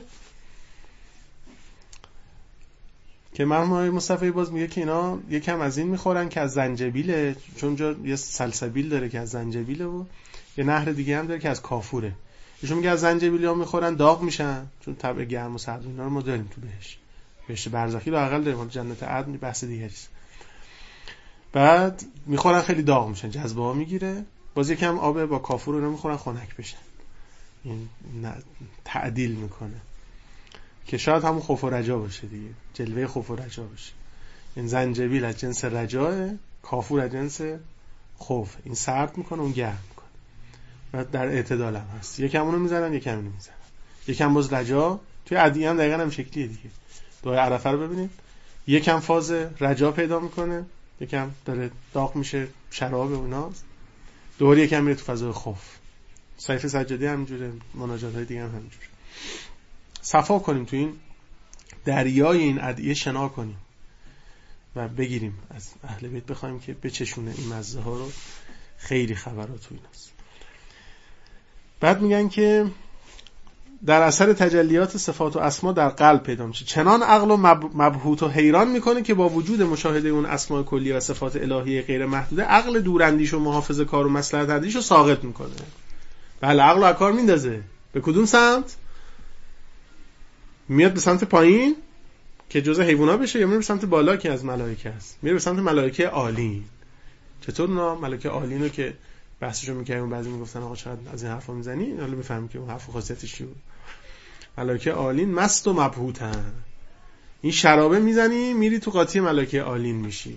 که مرحوم مصطفی باز میگه که اینا یکم از این میخورن که از زنجبیله، چون اونجا یه سلسبیل داره که از زنجبیله و یه نهر دیگه هم داره که از کافوره. ایشون میگه از زنجبیل ها میخورن داغ میشن، چون طبع گرم و سرد اینا رو ما داریم تو بهشت برزخی رو اقل داریم، جنت عدن بحث دیگریست. بعد میخورن خیلی داغ میشن، جذبه ها میگیره، باز یکم آب با کافور رو میخورن خنک بشن. این تعدیل میکنه که شاید همون خوف و رجا باشه دیگه، جلوه خوف و رجا باشه. این زنجبیل از جنس رجاه، کافور از جنس خوف. این سرد میکنه، اون گرم میکنه و در اعتدال هم هست. یکم اونو میزنن، یکم اینو میزنن، یکم باز رجا. توی ادعیه هم دقیقا هم شکلیه دیگه. دعای عرفه رو ببینید، یکم فاز رجا پیدا میکنه، یکم داره داغ میشه، شراب اوناست، دوباره یکم میره تو فضای خوف. صحیفه سجادی همینجوره، مناجات های دیگه هم همینجوره. صفا کنیم تو این دریای این ادعیه، شنا کنیم و بگیریم از اهل بیت، بخوایم که بچشونه این مزه ها رو. خیلی خبرات تو این است. بعد میگن که در اثر تجلیات صفات و اسما در قلب پیدا میشه، چنان عقل و مبهوت و حیران میکنه که با وجود مشاهده اون اسماء کلیه و صفات الهیه غیر محدوده، عقل دوراندیش و محافظه کار و مصلحت اندیش رو ساقط میکنه. بله، عقل رو از کار میندازه. به کدوم سمت؟ میاد به سمت پایین که جزء حیونا بشه، یا میره به سمت بالا که از ملائکه است؟ میره به سمت ملائکه عالی. چطور اونا ملائکه عالی رو که بحثشو میکردیم، بعضی میگفتن آقا چقدر از این حرفا میزنی، حالا بفهمیم که اون حرف خاصیتش چیه. ملائکه عالین مست و مبهوتن. این شرابه میزنی میری تو قاطی ملائکه عالین میشی،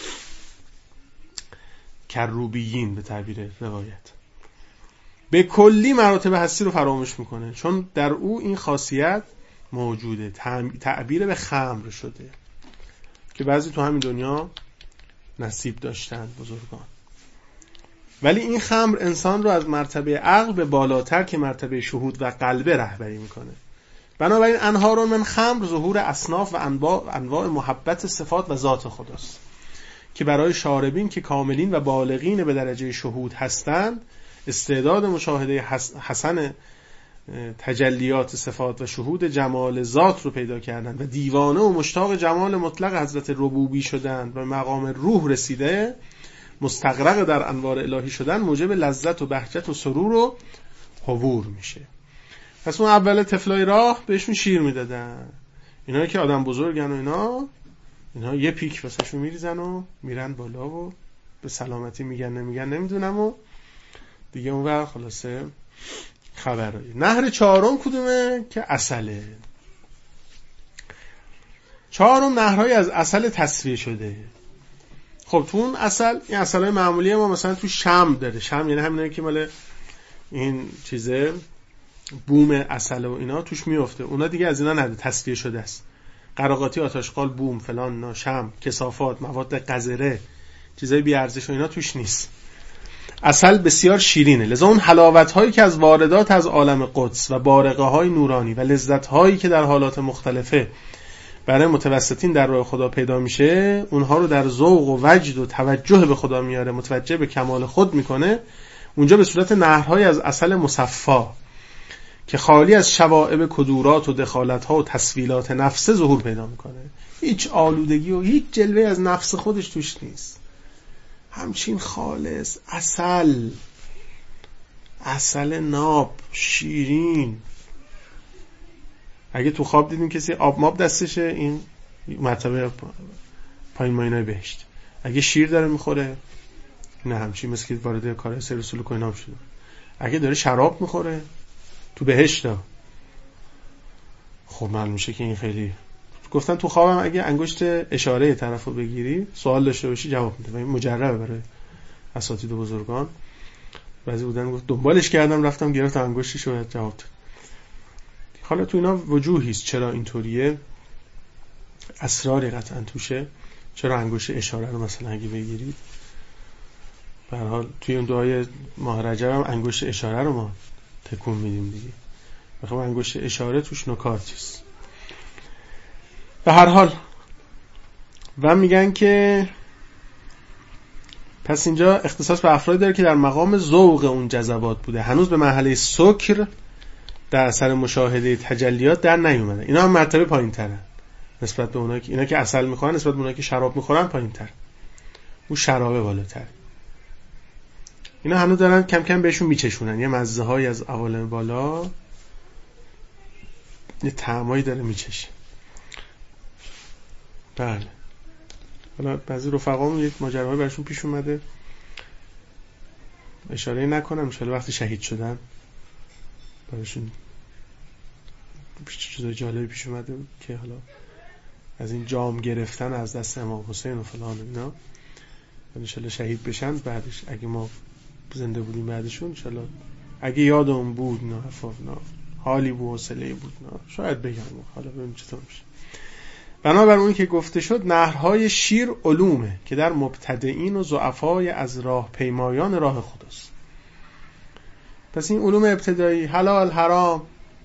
کروبیین به تعبیر روایت. به کلی مراتب هستی رو فراموش میکنه، چون در او این خاصیت موجوده. تعبیر به خمر شده که بعضی تو همین دنیا نصیب داشتن بزرگان. ولی این خمر انسان رو از مرتبه عقل به بالاتر که مرتبه شهود و قلبه رهبری میکنه. بنابراین انهار من خمر ظهور اصناف و انواع محبت صفات و ذات خداست که برای شاربین که کاملین و بالغین به درجه شهود هستند، استعداد مشاهده حسن تجلیات صفات و شهود جمال ذات رو پیدا کردن و دیوانه و مشتاق جمال مطلق حضرت ربوبی شدن و مقام روح رسیده، مستغرق در انوار الهی شدن، موجب لذت و بهجت و سرور و حبور میشه. پس اون اول طفلای راه بهشون شیر میدادن، اینا که آدم بزرگن و اینا یه پیک واسهشون میریزن و میرن بالا و به سلامتی میگن نمیگن نمیدونم و دیگه اون وقت خلاصه خبرایی. نهر چهارم کدومه؟ که عسله. چهارم نهرهای از عسل تصفیه شده. خب تو اون عسل، این عسلای معمولی ما مثلا تو شم داره. شم یعنی همینه که مال این چیزه بوم عسل و اینا توش میفته. اونا دیگه از اینا نده، تصفیه شده است. قراقاتی، آتشقال، بوم، فلان، شم، کثافات، مواد قذره، چیزای بی ارزش و اینا توش نیست. عسل بسیار شیرینه، لذا اون حلاوت هایی که از واردات از عالم قدس و بارقه های نورانی و لذت هایی که در حالات مختلفه برای متوسطین در راه خدا پیدا میشه، اونها رو در ذوق و وجد و توجه به خدا میاره، متوجه به کمال خود میکنه. اونجا به صورت نهرهای از عسل مصفا که خالی از شوائب کدورات و دخالت ها و تسویلات نفس ظهور پیدا میکنه. هیچ آلودگی و هیچ جلوه از نفس خودش توش نیست، همچین خالص عسل ناب شیرین. اگه تو خواب دیدین کسی آب ماب دستشه، این مرتبه پایین ماینای بهشت. اگه شیر داره میخوره، نه همچین مثل که وارد کار سر رسول کوینام شده. اگه داره شراب میخوره تو بهشت، خب معلوم میشه که این خیلی. گفتن تو خوابم اگه انگشت اشاره طرفو بگیری سوال داشته باشی جواب میده و این مجربه برای اساتید و بزرگان. بعضی بودن گفت دنبالش کردم رفتم گرفتم انگشتشو و جواب داد. حالا تو اینا وجوهی است چرا اینطوریه، اسراری قطعا توشه. چرا انگشت اشاره رو مثلا اگه بگیرید، به هر حال توی اون دعای ماه رجب هم انگشت اشاره رو ما تکون میدیم دیگه. بخوام انگشت اشاره توش نکاتی است. به هر حال و میگن که پس اینجا اختصاص به افرادی داره که در مقام ذوق اون جذبات بوده، هنوز به مرحله سکر در اثر مشاهده تجلیات در نیومده. اینا هم مرتبه پایین‌ترن نسبت به اونایی که اینا که عسل میخورن، نسبت به اونایی که شراب میخورن پایین‌تر. اون شرابه بالاتر. اینا هنوز دارن کم کم بهشون میچشونن، یه مزه‌هایی از عوالم بالا، یه طعمایی داره میچشه. بله. حالا بعضی رفقامون یک ماجراهایی براشون پیش اومده، اشاره نکنم ان شاءالله وقتی شهید شدن براشون چیزای جالبی پیش اومده که حالا از این جام گرفتن از دست امام حسین و فلان اینا، ان شاءالله شهید بشن بعدش اگه ما زنده بودیم بعدشون ان شاءالله اگه یادمون بود نه حالی بود حوصله بود نه شاید بگم، حالا ببینیم چطور میشه. بنابر اون که گفته شد نهرهای شیر علومه که در مبتدئین و ضعفای از راه پیمایان راه خداست. پس این علوم ابتدایی، حلال حرام،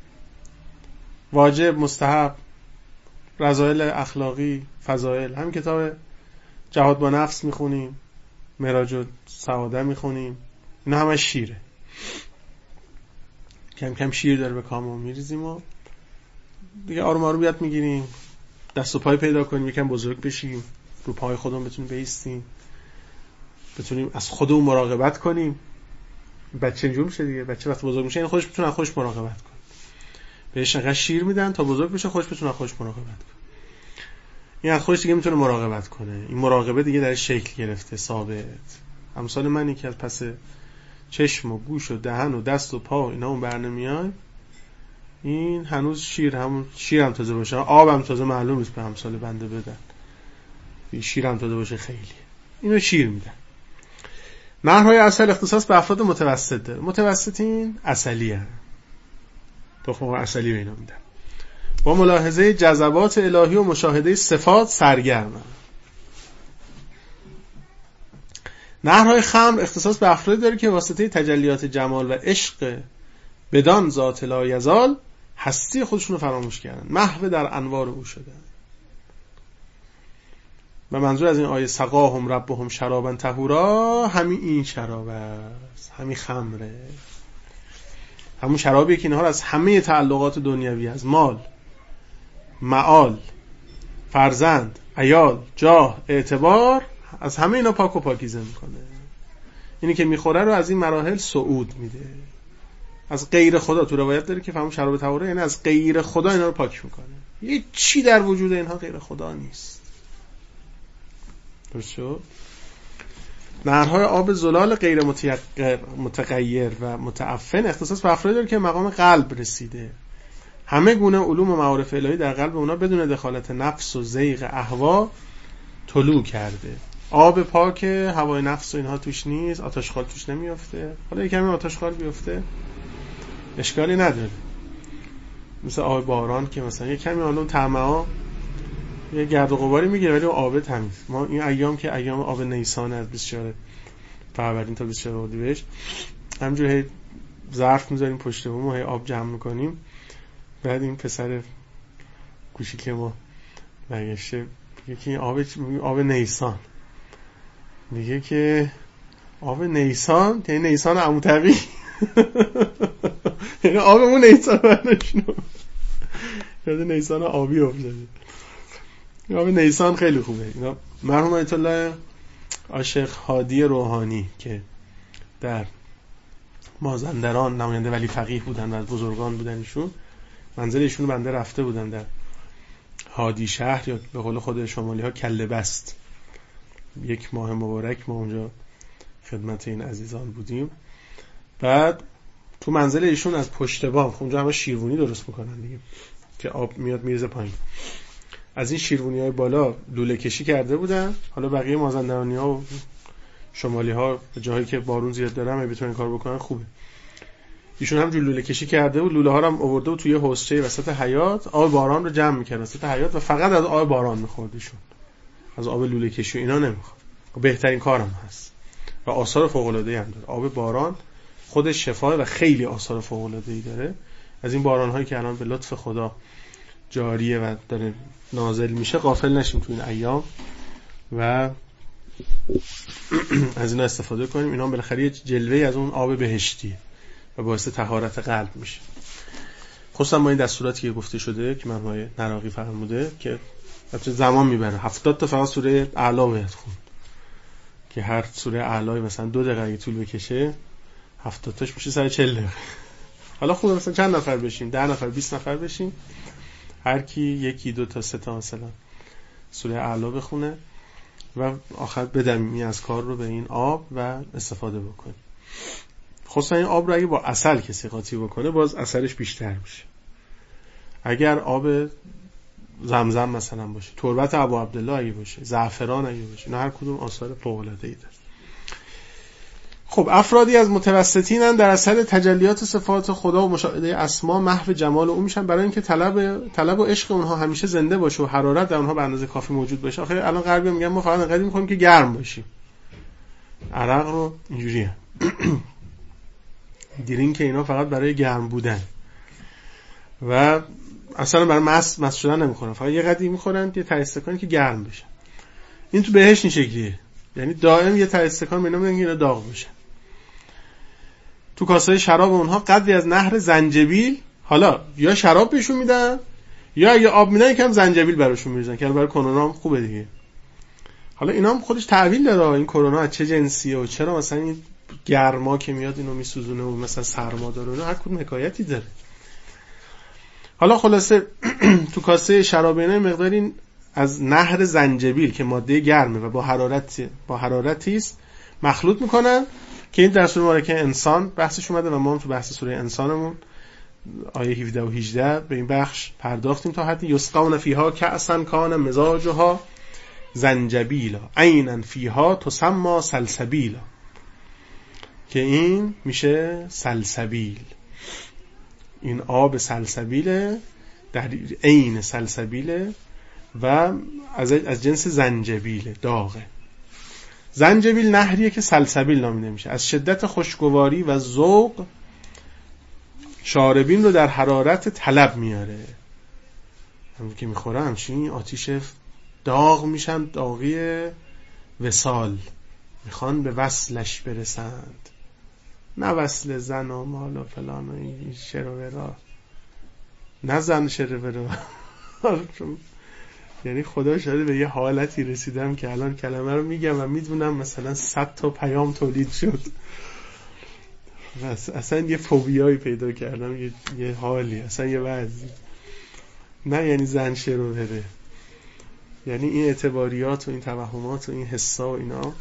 واجب مستحب، رذائل اخلاقی، فضائل، هم کتاب جهاد با نفس میخونیم، معراج السعاده میخونیم، اینا همه شیره. کم کم شیر داره به کاممون میریزیم و دیگه آروم آروم یاد میگیریم، دست و پای پیدا کنیم، یکم بزرگ بشیم، رو پای خودمون بتونیم بایستیم، بتونیم از خودمون مراقبت کنیم. بچه اینجور میشه دیگه، بچه وقتی بزرگ میشه این خودش بتونه خودش مراقبت کنه، بهش انقدر شیر میدن تا بزرگ بشه خودش بتونه خودش مراقبت کنه. این از خودش دیگه میتونه مراقبت کنه، این مراقبه دیگه در شکل گرفته ثابت. امثال منی که از پس چشم و گوش و دهن و دست و پا اینا اون برنمیاد، این هنوز همون شیر هم تازه باشه، آب هم تازه معلوم نیست به امثال بنده بدن، این شیر هم تازه باشه خیلی، اینو شیر میدن. نهرهای عسل اختصاص به افراد متوسط داره، متوسطین عسلی هستن، تخم عسلی به اینا میدن، با ملاحظه جذبات الهی و مشاهده صفات سرگرمن. نهرهای خمر اختصاص به افرادی داره که واسطه تجلیات جمال و عشق بدان ذات لا یزال هستی خودشون رو فراموش کردن، محو در انوار او شدن. و منظور از این آیه سقاهم ربهم شرابا طهورا، همین این شراب است، همین خمره، همون شرابیه که اینها رو از همه تعلقات دنیوی، از مال، معال، فرزند، عیال، جاه، اعتبار، از همه اینا پاک و پاکیزه میکنه. اینی که میخوره رو از این مراحل صعود میده، از غیر خدا. تو روایت داره که فهم شراب طهوره یعنی از غیر خدا اینا رو پاک میکنه، یه چی در وجود اینها غیر خدا نیست. درست شد؟ نهرهای آب زلال غیر متغیر و متعفن اختصاص به افرادی داره که مقام قلب رسیده، همه گونه علوم و معارف الهی در قلب اونا بدون دخالت نفس و زیغ اهوا طلوع کرده. آب پاک، هوای نفس و اینها توش نیست، آتشخال توش نمیافته. حالا یکمی آتشخال بیفته اشکالی نداره، مثل آب باران که مثلا یکمی حالا طعمه‌ها یه گرد و غباری میگیره ولی آب تمیز. ما این ایام که ایام آب نیسان از 24 فروردین تا 24 اردیبهشت همینجوری ظرف میذاریم پشت بوم و هی آب جمع میکنیم، بعد این پسر کوچیک ما برگشته میگه که آب نیسان، میگه که آب نیسان یعنی نیسان عمو تقی یعنی آبمون نیسان برنشنو یاد نیسان آبی افتاده. آب نیسان خیلی خوبه. اینا مرحوم آیت الله عاشق هادی روحانی که در مازندران نماینده ولی فقیه بودن و از بزرگان بودن، ایشون منزل ایشون بنده رفته بودن در هادی شهر، یا به قول خود شمالی ها کله بست. یک ماه مبارک ما اونجا خدمت این عزیزان بودیم. بعد تو منزل ایشون از پشت بام اونجا همه شیروانی درست میکنن دیگه که آب میاد میرزه پایین، از این شیروانی‌های بالا لوله کشی کرده بودن. حالا بقیه مازندرانی‌ها و شمالی‌ها به جایی که بارون زیاد داره هم بتونن کار بکنن خوبه. ایشون هم لوله کشی کرده و لوله ها رو هم آورده و توی حوضچه وسط حیاط آب باران رو جمع می‌کرد وسط حیاط و فقط از آب باران می‌خورد ایشون، از آب لوله کشی اینا نمی‌خورد. بهترین کارم هست و آثار فوق‌العاده‌ای هم داره. آب باران خودش شفا و خیلی آثار فوق‌العاده‌ای داره. از این باران‌هایی که الان به لطف خدا جاریه و داره نازل میشه غافل نشیم تو این ایام و از اینا استفاده کنیم. اینا بالاخره یه جلوه از اون آب بهشتیه و باعث طهارت قلب میشه. خصوصا با این دستوراتی که گفته شده که مرحوم نراقی فرموده که البته زمان میبره، 70 تا فقط سوره اعلی باید خوند که هر سوره اعلی مثلا 2 دقیقه طول بکشه، 70 تاش میشه 140 دقیقه. حالا خوب مثلا چند نفر بشیم، 10 نفر 20 نفر بشیم، هر کی 1 2 تا 3 تا مثلا سوره اعلی بخونه و آخر بدمی از کار رو به این آب و استفاده بکنیم. خصوصا این آب رو اگه با عسل کسی قاطی بکنه باز اثرش بیشتر میشه. اگر آب زمزم مثلا باشه، تربت ابو عبدالله اگه باشه، زعفران اگه باشه، نه هر کدوم آثار فوق‌العاده‌ای داره. خب افرادی از متوسطینن در اثر تجلیات صفات خدا و مشاهده اسما محو جمال او میشن، برای اینکه طلب و عشق اونها همیشه زنده باشه و حرارت در اونها به اندازه کافی موجود باشه. آخه الان غربی میگن ما فقط انقدر می‌خوایم که گرم باشیم. عرق رو اینجوریه. دیرین که اینا فقط برای گرم بودن و اصلا برای مست شدن نمیخورن، فقط یه قدری میخورن یه تایستکانی که گرم بشن. این تو بهشت این شکلیه، یعنی دائم یه تایستکان اینا میدن که اینا داغ بشن. تو کاسه شراب اونها قدری از نهر زنجبیل، حالا یا شراب بهشون میدن یا اگه آب میدن یکم زنجبیل براشون میریزن که برای کرونا هم خوبه دیگه. حالا اینا هم خودش تعویل داره، این کرونا از چه جنسیه و چرا مثلا این گرما که میاد اینو میسوزونه و مثلا سرما داره، هر کدوم حکایتی داره. حالا خلاصه تو کاسه شراب اینا مقداری از نهر زنجبیل که ماده گرمه و با حرارتی است مخلوط میکنن که این در سوره مبارکه انسان بحثش اومده و ما هم تو بحث سوره انسانمون آیه 17 و 18 به این بخش پرداختیم تا حدی یسقون فیها کأسا کان مزاجها زنجبیلا عینا فیها تسمى سلسبیلا، که این میشه سلسبیل، این آب سلسبیله، در عین سلسبیله و از جنس زنجبیله، داغه. زنجبیل نهریه که سلسبیل نامیده میشه. از شدت خوشگواری و ذوق شاربین رو در حرارت طلب میاره، همون که میخوره همچین آتیش داغ میشن، داغی وصال، میخوان به وصلش برسند، نه وصل زن و مال و فلان و این شروورا، نه زن شروورا. یعنی خدا شاید به یه حالتی رسیدم که الان کلمه رو میگم و میدونم مثلا 100 تا پیام تولید شد، اصلا یه فوبیایی پیدا کردم، یه حالی، اصلا یه وضعی. نه یعنی زن شروره، یعنی این اعتباریات و این توهمات و این حسا و اینا،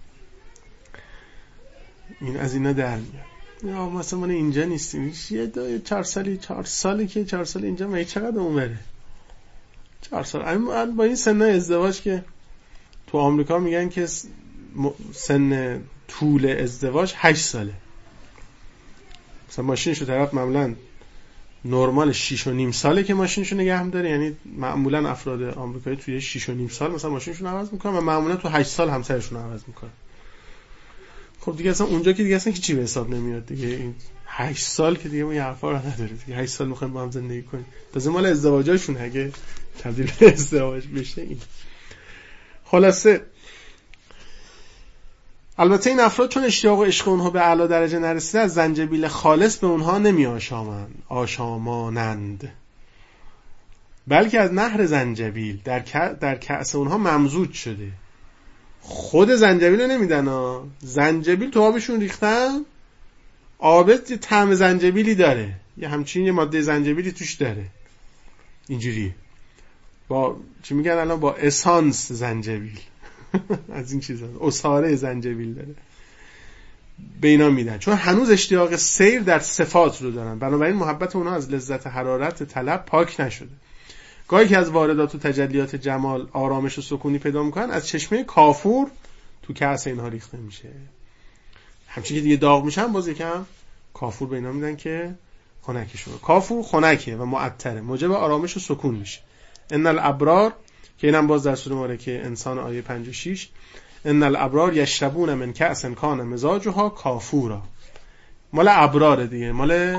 این از اینا در میاد. یا مثلا من اینجا نیستیم، یه 4 سالی که 4 سال اینجا، من چقدر عمره 4 سال. با این سن ازدواج که تو آمریکا میگن که سن طول ازدواج 8 ساله. مثلا ماشینشو طرف معمولا نرمال 6.5 ساله که ماشینشو نگه هم داره، یعنی معمولا افراد آمریکایی توی 6.5 سال مثلا ماشینشون عوض میکنن و معمولا تو 8 سال همسرشون عوض میکنن. خب دیگه اصلا اونجا که دیگه اصلا هیچی به حساب نمیاد دیگه، این 8 سال که دیگه ما یه حرفا رو نداره دیگه، 8 سال میخوایم با هم زندگی کنیم. تازه مال ازدواجاشون اگه تبدیل به ازدواج بشه. این خلاصه البته این افراد چون اشتیاق و عشق اونها به اعلی درجه نرسیده، از زنجبیل خالص به اونها نمی آشامانند، بلکه از نهر زنجبیل در کأس اونها ممزوج شده. خود زنجبیل رو نمیدن، زنجبیل تو آبشون ریختن، آبت یه طعم زنجبیلی داره، یه همچین یه ماده زنجبیلی توش داره، اینجوریه، با چی میگن الان، با اسانس زنجبیل از این چیزا، عصاره زنجبیل داره، به اینا میدن، چون هنوز اشتیاق سیر در صفات رو دارن، بنابراین محبت اونها از لذت حرارت طلب پاک نشده. گاهی که از واردات و تجلیات جمال آرامش و سکونی پیدا میکنن، از چشمه کافور تو کأس اینها ریخته میشه. همچنین که دیگه داغ میشن باز یکم کافور به اینا میدن که خنکشون. کافور خنکه و معطره، موجب آرامش و سکون میشه. ان الابرار، که اینم باز در سوره مبارکه انسان آیه 56، ان الابرار یشربون من کأس کان مزاجها کافورا، مال ابرار دیگه، مال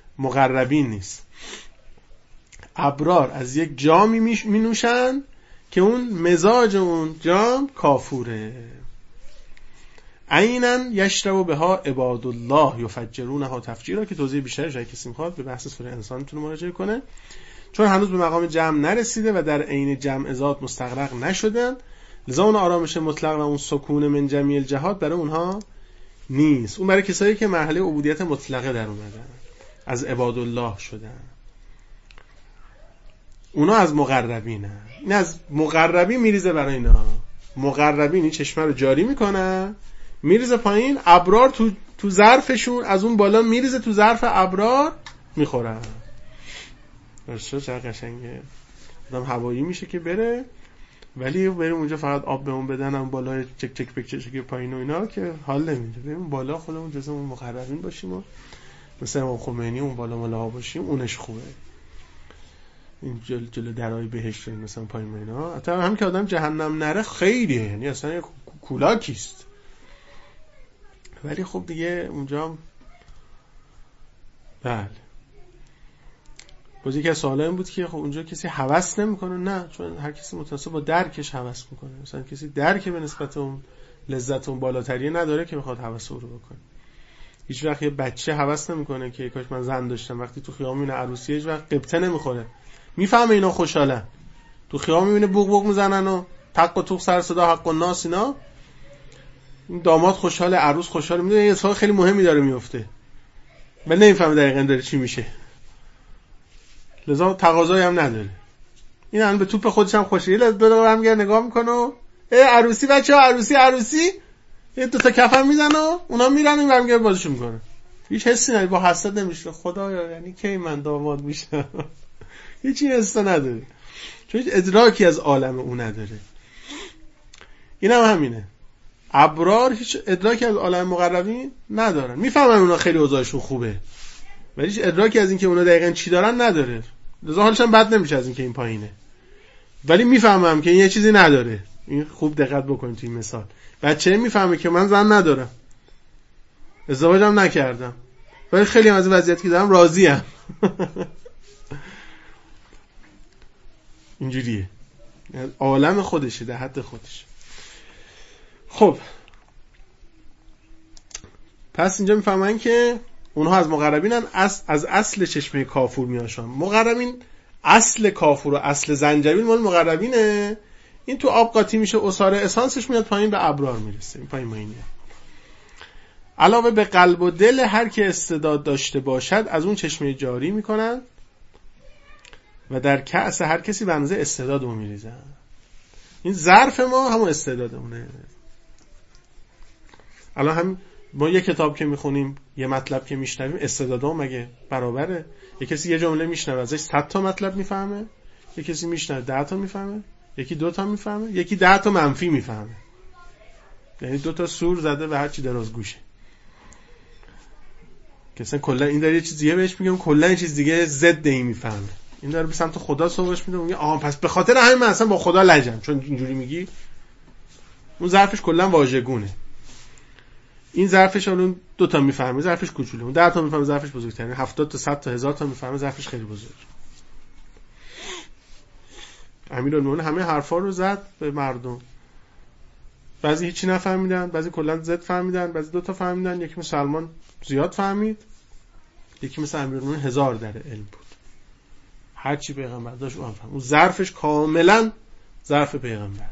مقربین نیست. ابرار از یک جامی می نوشن که اون مزاج اون جام کافوره. عیناً یشرب بها عباد الله یفجرونها تفجیرا، که توضیح بیشترش اگه کسی میخواد به بحث سوره انسان میتونه مراجعه کنه. چون هنوز به مقام جمع نرسیده و در عین جمع ذات مستغرق نشدن، لذا اون آرامش مطلق و اون سکون من جمیع الجهات برای اونها نیست. اون برای کسایی که مرحله عبودیت مطلقه در اومدن، از عباد الله شدن، اونا از مقربینن. این از مقربین میریزه برای اینا. مقربین این چشمه رو جاری میکنن، میریزه پایین، ابرار تو ظرفشون از اون بالا میریزه تو ظرف ابرار میخورن. درسته؟ چقدر قشنگه. آدم هوایی میشه که بره، ولی بریم اونجا فقط آب بهمون بدن، اون بالا چک چک پک چک پایین و اینا که حال نمیده. بریم بالا خودمون جزو اون مقربین باشیم و مثلا امام خمینی اون بالا ملاها باشیم، اونش خوبه. این جلو درای بهشت مثلا پایین اینا. حتی هم که آدم جهنم نره خیلیه، یعنی اصلا کولاکیست. ولی خب دیگه اونجا بله. بازی که سوال این بود که خب اونجا کسی هوس نمیکنه. نه، چون هر کسی متناسب با درکش هوس میکنه. مثلا کسی درک به نسبت اون لذت اون بالاتریه نداره که بخواد هوس رو بکنه. هیچ وقت یه بچه هوس نمیکنه که کاش من زن داشتم. وقتی تو خیابون میبینه عروسی هیچ وقت قبطه نمیخوره. میفهمه اینا خوشحالن. تو خیابون میبینه بوق بوق میزنن و تق و توق سر صدا حق و ناس اینا. این داماد خوشحاله، عروس خوشحاله، میدونه یه اتفاق خیلی مهمی داره میفته. ولی نمیفهمه دقیقاً داره چی میشه. لذا تقاضایی هم نداره. این الان به توپ خودش هم خوشه. یه دو دقیقه هم میگه نگاه میکنه و عروسی بچه‌ها عروسی یه دو تا کفن میزنه و اونا میرن این برمیگره بازیشو میکنه. هیچ حسی نداره، با حسد نمیشه. خدایا یعنی کی من داماد میشم؟ هیچ حسی نداره. چون هیچ ادراکی از عالم اون نداره. اینم همینه. ابرار هیچ ادراکی از عالم مقربین ندارن. میفهمن اونا خیلی اوضاعشون خوبه، ولی هیچ ادراکی از این که اونا دقیقاً چی دارن نداره. لذا حالش هم بد نمیشه از این که این پایینه. ولی میفهمم که این یه چیزی نداره. این خوب دقت بکنید تو این مثال. بچه میفهمه که من زن ندارم، ازدواجم نکردم، ولی خیلی از این وضعیتی که دارم راضیم. اینجوریه. عالم خودشه، در حد خودشه. خب پس اینجا میفهمن که اونها از مقربینن، از اصل چشمه کافور میاشن. مقربین اصل کافور و اصل زنجبیل مال مقربینه. این تو آب قاطی میشه، عصاره اسانسش میاد پایین به ابرار میرسه. این پایین ماینه. علاوه به قلب و دل هر که استعداد داشته باشد از اون چشمه جاری میکنن و در کأس هر کسی به اندازه استعداد اون میریزن. این ظرف ما همون استعدادمونه. الان هم ما یه کتاب که میخونیم، یه مطلب که میشنویم، استعدادام مگه برابره؟ یه کسی یه جمله میشنوه ازش 100 تا مطلب میفهمه، یه کسی میشنوه 10 تا میفهمه، یکی 2 تا میفهمه، یکی 10 تا منفی میفهمه. یعنی 2 تا سور زده به هر چی دراز گوشه. کسا کلا این داره یه چیز دیگه بهش میگم، کلا یه چیز دیگه ضد این میفهمه. این داره به سمت خدا سوقش میده، میگه آها پس به خاطر همین من اصلا با خدا لجم، چون اینجوری میگی. اون ظرفش کلا واژگونه. این ظرفش اون 2 تا میفهمه، ظرفش کوچوله. اون 10 تا میفهمه، ظرفش بزرگتره. 70 تا 100 تا 1000 تا میفهمه، ظرفش خیلی بزرگ. امیرالمومنین همه حرفا رو زد به مردم. بعضی هیچی نفهمیدن، بعضی کلا زد فهمیدن، بعضی 2 تا فهمیدن. یکی مثل سلمان زیاد فهمید، یکی مثل امیرالمومنین 1000 در علم بود. هر چی پیغمبر داشت اون فهم. اون ظرفش کاملا ظرف پیغمبر.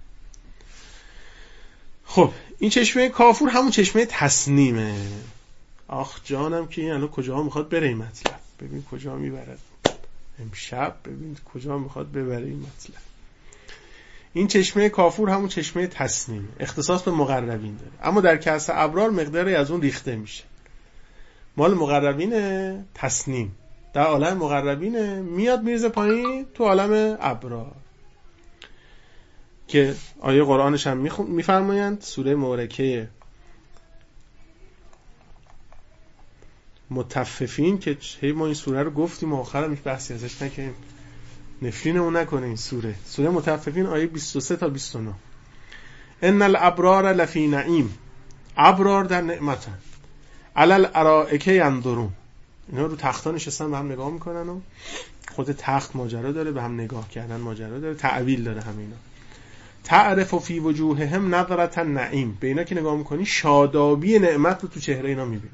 خب این چشمه کافور همون چشمه تسنیمه. آخ جانم که این الان کجا میخواد بره این مطلب. ببین کجا میبرد امشب، ببین کجا میخواد ببره این مطلب. این چشمه کافور همون چشمه تسنیمه، اختصاص به مقربین داره، اما در کأس ابرار مقداری از اون ریخته میشه. مال مقربینه تسنیم، در عالم مقربینه میاد میرزه پایین تو عالم ابرار. که آیه قرآنش هم میفرمایند، سوره مبارکه مطففین که هی ما این سوره رو گفتیم و آخرم هیچ بحثی ازش نکنیم، نفرینمون نکنه این سوره مطففین آیه 23 تا 29. ان الابرار لفی نعیم، ابرار در نعمتن، علی الارائک ینظرون، اینا رو تختان نشستن به هم نگاه میکنن و خود تخت ماجرا داره، به هم نگاه کردن ماجرا داره، تعویل داره همینا. تعرف فی وجوههم نظرة النعیم، به اینا که نگاه میکنی شادابی نعمت رو تو چهره اینا میبینی،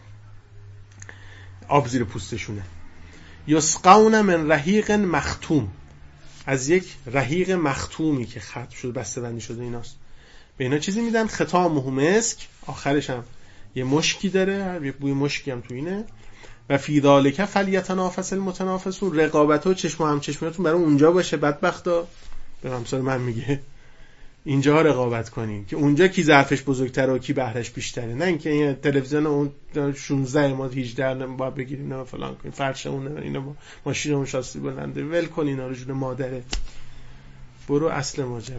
آب زیر پوستشونه. یسقون من رحیق مختوم، از یک رحیق مختومی که ختم شده بسته بندی شده ایناست. به اینا چیزی میدن ختامه مسک، آخرش هم یه مشکی داره، یه بوی مشکی هم تو اینه. و فی ذالک فلیتنافس المتنافسون، رقابت و چشم و همچشمیاتون برای اونجا باشه بدبختا. به همسال من میگه اینجا رقابت کنین که اونجا کی ظرفش بزرگتره و کی بهرش بیشتره، نه اینکه این تلویزیون اون 16 ما 18 ما بگیریم نه فلان کنیم، فرش اون اینا ماشینمون شاسی بلنده، ول کن اینا رو، جون مادرت برو اصل ماجرا.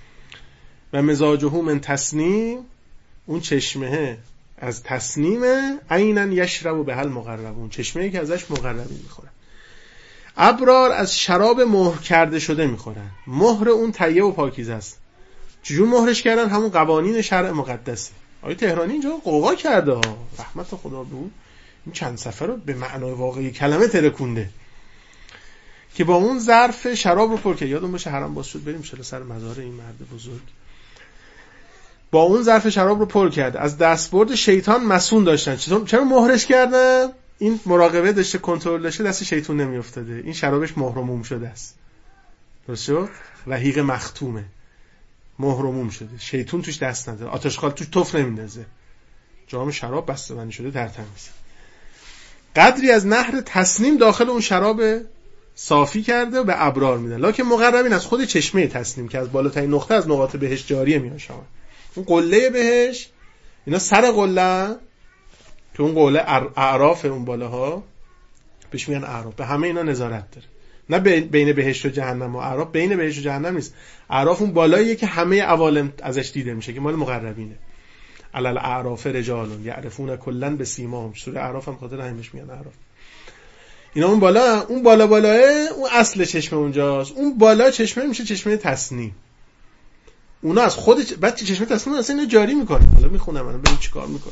و مزاجه من تسنیم، اون چشمه از تسنیمه، عینا یشرب به المقربون، چشمه‌ای که ازش مقربین میخورن. ابرار از شراب مهر کرده شده میخورن. مهر اون طیب و پاکیزه است. چجور مهرش کردن؟ همون قوانین شرع مقدسه. آقای تهرانی اینجا قوقا کرده ها، رحمت خدا به اون، این چند صفحه رو به معنای واقعی کلمه ترکونده که با اون ظرف شراب رو پر کرد. یادم باشه حرم باز شد بریم شل سر مزار این مرد بزرگ. با اون ظرف شراب رو پر کرد. از دستبرد شیطان مسون داشتن. چرا مهرش کردن؟ این مراقبه داشته، کنترل داشته، دست شیطان نمیافتاده. این شرابش مهر و موم شده است. درست شد؟ رحیق مختومه، مهر و موم شده، شیطان توش دست نداره، آتشخال توش تف نمیندازه، جام شراب بسته بندی شده در تمیز. قدری از نهر تسنیم داخل اون شراب صافی کرده و به ابرار میدن. لکن مقربین از خود چشمه تسنیم که از بالاترین نقطه از نقاط بهشت جاریه میان شما. اون قله بهشت، اینا سر قله که اون قله اعراف اون بالاها بهش میگن اعراف، به همه اینا نظارت داره. نه بین بهشت و جهنم و اعراف، بین بهشت و جهنم نیست. اعراف اون بالاییه که همه عوالم ازش دیده میشه که مال مقربینه. علل اعراف رجال یعرفون کلا بسیماهم، سوره اعراف هم خاطر همینش میگن اعراف. اینا اون بالا، اون بالا بالاه اون اصل چشمه اونجاست. اون بالا چشمه میشه چشمه تسنیم. اونا از خود بعد چشمه تسنیم اصلا اینو جاری میکنه. حالا میخونم من ببین چیکار میکنه.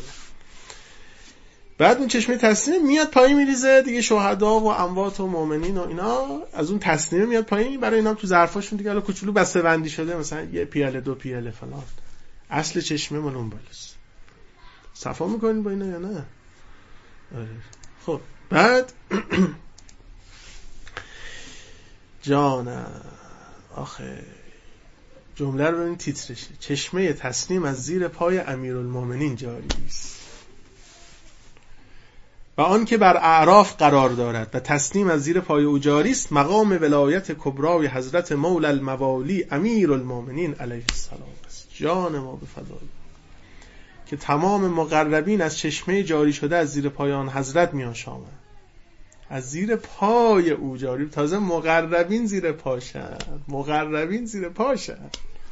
بعد اون چشمه تسنیم میاد پایین میریزه دیگه، شهدا و اموات و مؤمنین و اینا از اون تسنیم میاد پایین. برای اینا تو ظرفاشون دیگه حالا کوچولو بسته بندی شده، مثلا یه پیاله دو پیاله فلان. اصل چشمه مال اون بالاست. صفا میکنین با اینا یا نه؟ آره. خب بعد جانم آخه جمله رو ببین تیترشه. چشمه تسنیم از زیر پای امیرالمومنین جاری است و آن که بر اعراف قرار دارد و تسنیم از زیر پای او جاری است مقام ولایت کبرای حضرت مولا الموالی امیرالمومنین علیه السلام است. جان ما به فدای که تمام مقربین از چشمه جاری شده از زیر پای آن حضرت می آشامند. از زیر پای او جاری، تازه مقربین زیر پاشن، مقربین زیر پاشن،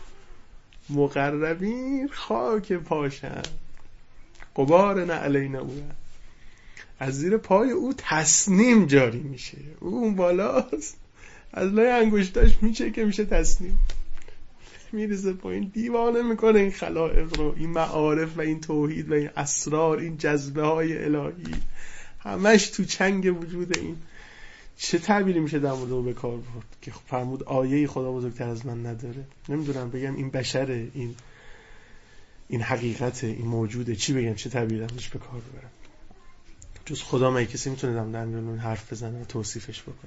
مقربین خاک پاشن، غبار نعلین او از زیر پای او تسنیم جاری میشه. اون بالاست، از لای انگشتاش میشه که میشه تسنیم، میرسه پایین، دیوانه میکنه این خلائق رو، این معارف و این توحید و این اسرار، این جذبه های الهی همش تو چنگ وجود این. چه تعبیری میشه در مورد او به کار برد که فرمود آیه خدا بزرگتر از من نداره؟ نمیدونم بگم این بشره، این حقیقته، این موجوده، چی بگم، چه تعبیری ازش به کار ببرم؟ جز خدا من کسی میتونه در مورد حرف بزنه و توصیفش بکنه.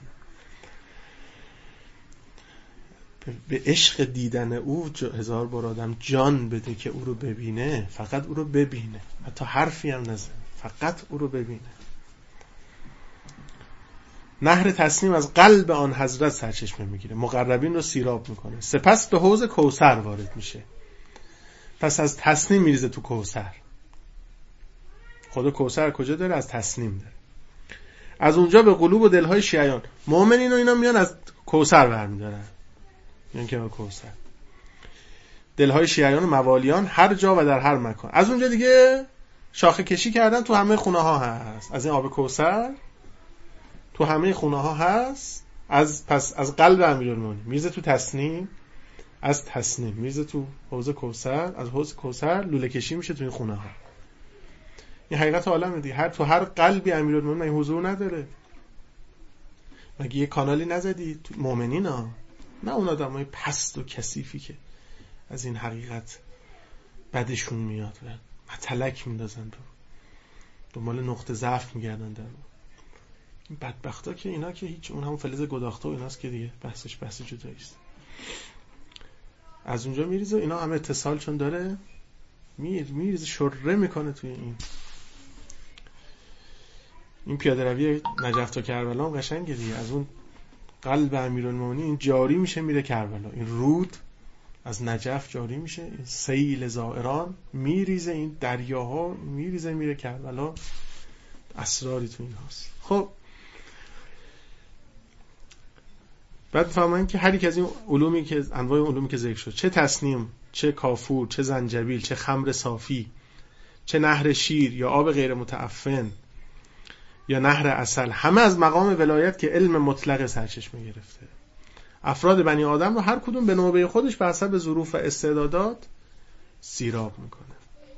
به عشق دیدن او هزار بار آدم جان بده که او رو ببینه، فقط او رو ببینه، حتی حرفی هم نزنه، فقط او رو ببینه. نهر تسنیم از قلب آن حضرت سرچشمه میگیره، مقربین رو سیراب میکنه، سپس به حوض کوثر وارد میشه. پس از تسنیم میریزه تو کوثر. خود کوثر کجا داره؟ از تسنیم داره. از اونجا به قلوب و دلهای شیعیان، مؤمنین و اینا میان از کوثر برمیدارن، میان که کوثر دلهای شیعیان و موالیان هر جا و در هر مکان. از اونجا دیگه شاخه کشی کردن، تو همه خونه ها هست از این آب کوثر، تو همه خونه ها هست. پس از قلب امیرالمومنین میرزه تو تسنیم، از تسنیم میرزه تو حوض کوثر، از حوض کوثر لوله کشی میشه تو این خونه ها. این حقیقت عالمه دیگه. تو هر قلبی امیرالمومنین این حضور نداره. مگه یه کانالی نزدی تو مؤمنین ها؟ نه اون آدمای پست و کثیفی که از این حقیقت بدشون میاد و متلک میندازن رو دنبال نقطه ضعف میگردن در این بدبختا که اینا که هیچ، اون همون فلز گداخته و ایناست که دیگه بحثش بحث جدایی است. از اونجا میریزه اینا هم اتصال چون داره میریزه شره میکنه توی این پیاده روی نجف تا کربلا هم قشنگه دیگه. از اون قلب امیرالمومنین این جاری میشه میره کربلا، این رود از نجف جاری میشه، این سیل زائران میریزه، این دریاها میریزه میره کربلا. اسراری تو این هاست. خب بعد فهمن که هر یک از این علومی که انواع علومی که ذکر شد، چه تسنیم، چه کافور، چه زنجبیل، چه خمر صافی، چه نهر شیر یا آب غیر متعفن یا نهر عسل، همه از مقام ولایت که علم مطلق سرچشمه گرفته. افراد بنی آدم رو هر کدوم به نوبه خودش به حسب ظروف و استعدادات سیراب میکنه.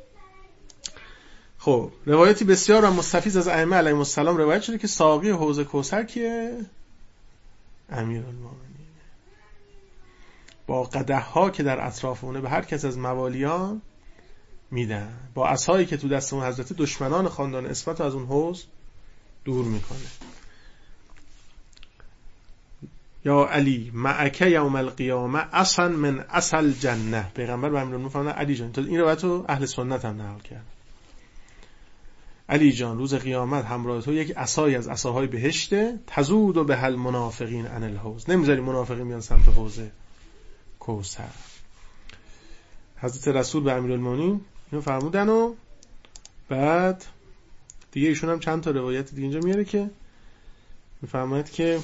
خب روایتی بسیار و مستفیض از ائمه علیهم السلام روایت شده که ساقی حوض کوثر که امیرالمومنین با قدح‌ها که در اطراف اونه به هر کس از موالیان میدن، با عصایی که تو دست اون حضرت دشمنان خاندان اسمت از اون حوض دور میکنه. یا علی معک یوم القیامه اصلا من اصل جنه. پیغمبر به امیرالمومنین فرمودن علی جان، این روایت رو اهل سنت هم نقل کرد، علی جان روز قیامت همراه تو یک عصای از عصاهای بهشته، تزود و به المنافقین عن الحوض، نمیذاری منافقین بیان سمت حوض کوثر. حضرت رسول به امیرالمومنین اینو فرمودن و بعد دیگه ایشون هم چند تا روایت دیگه اینجا میاره که میفرماید که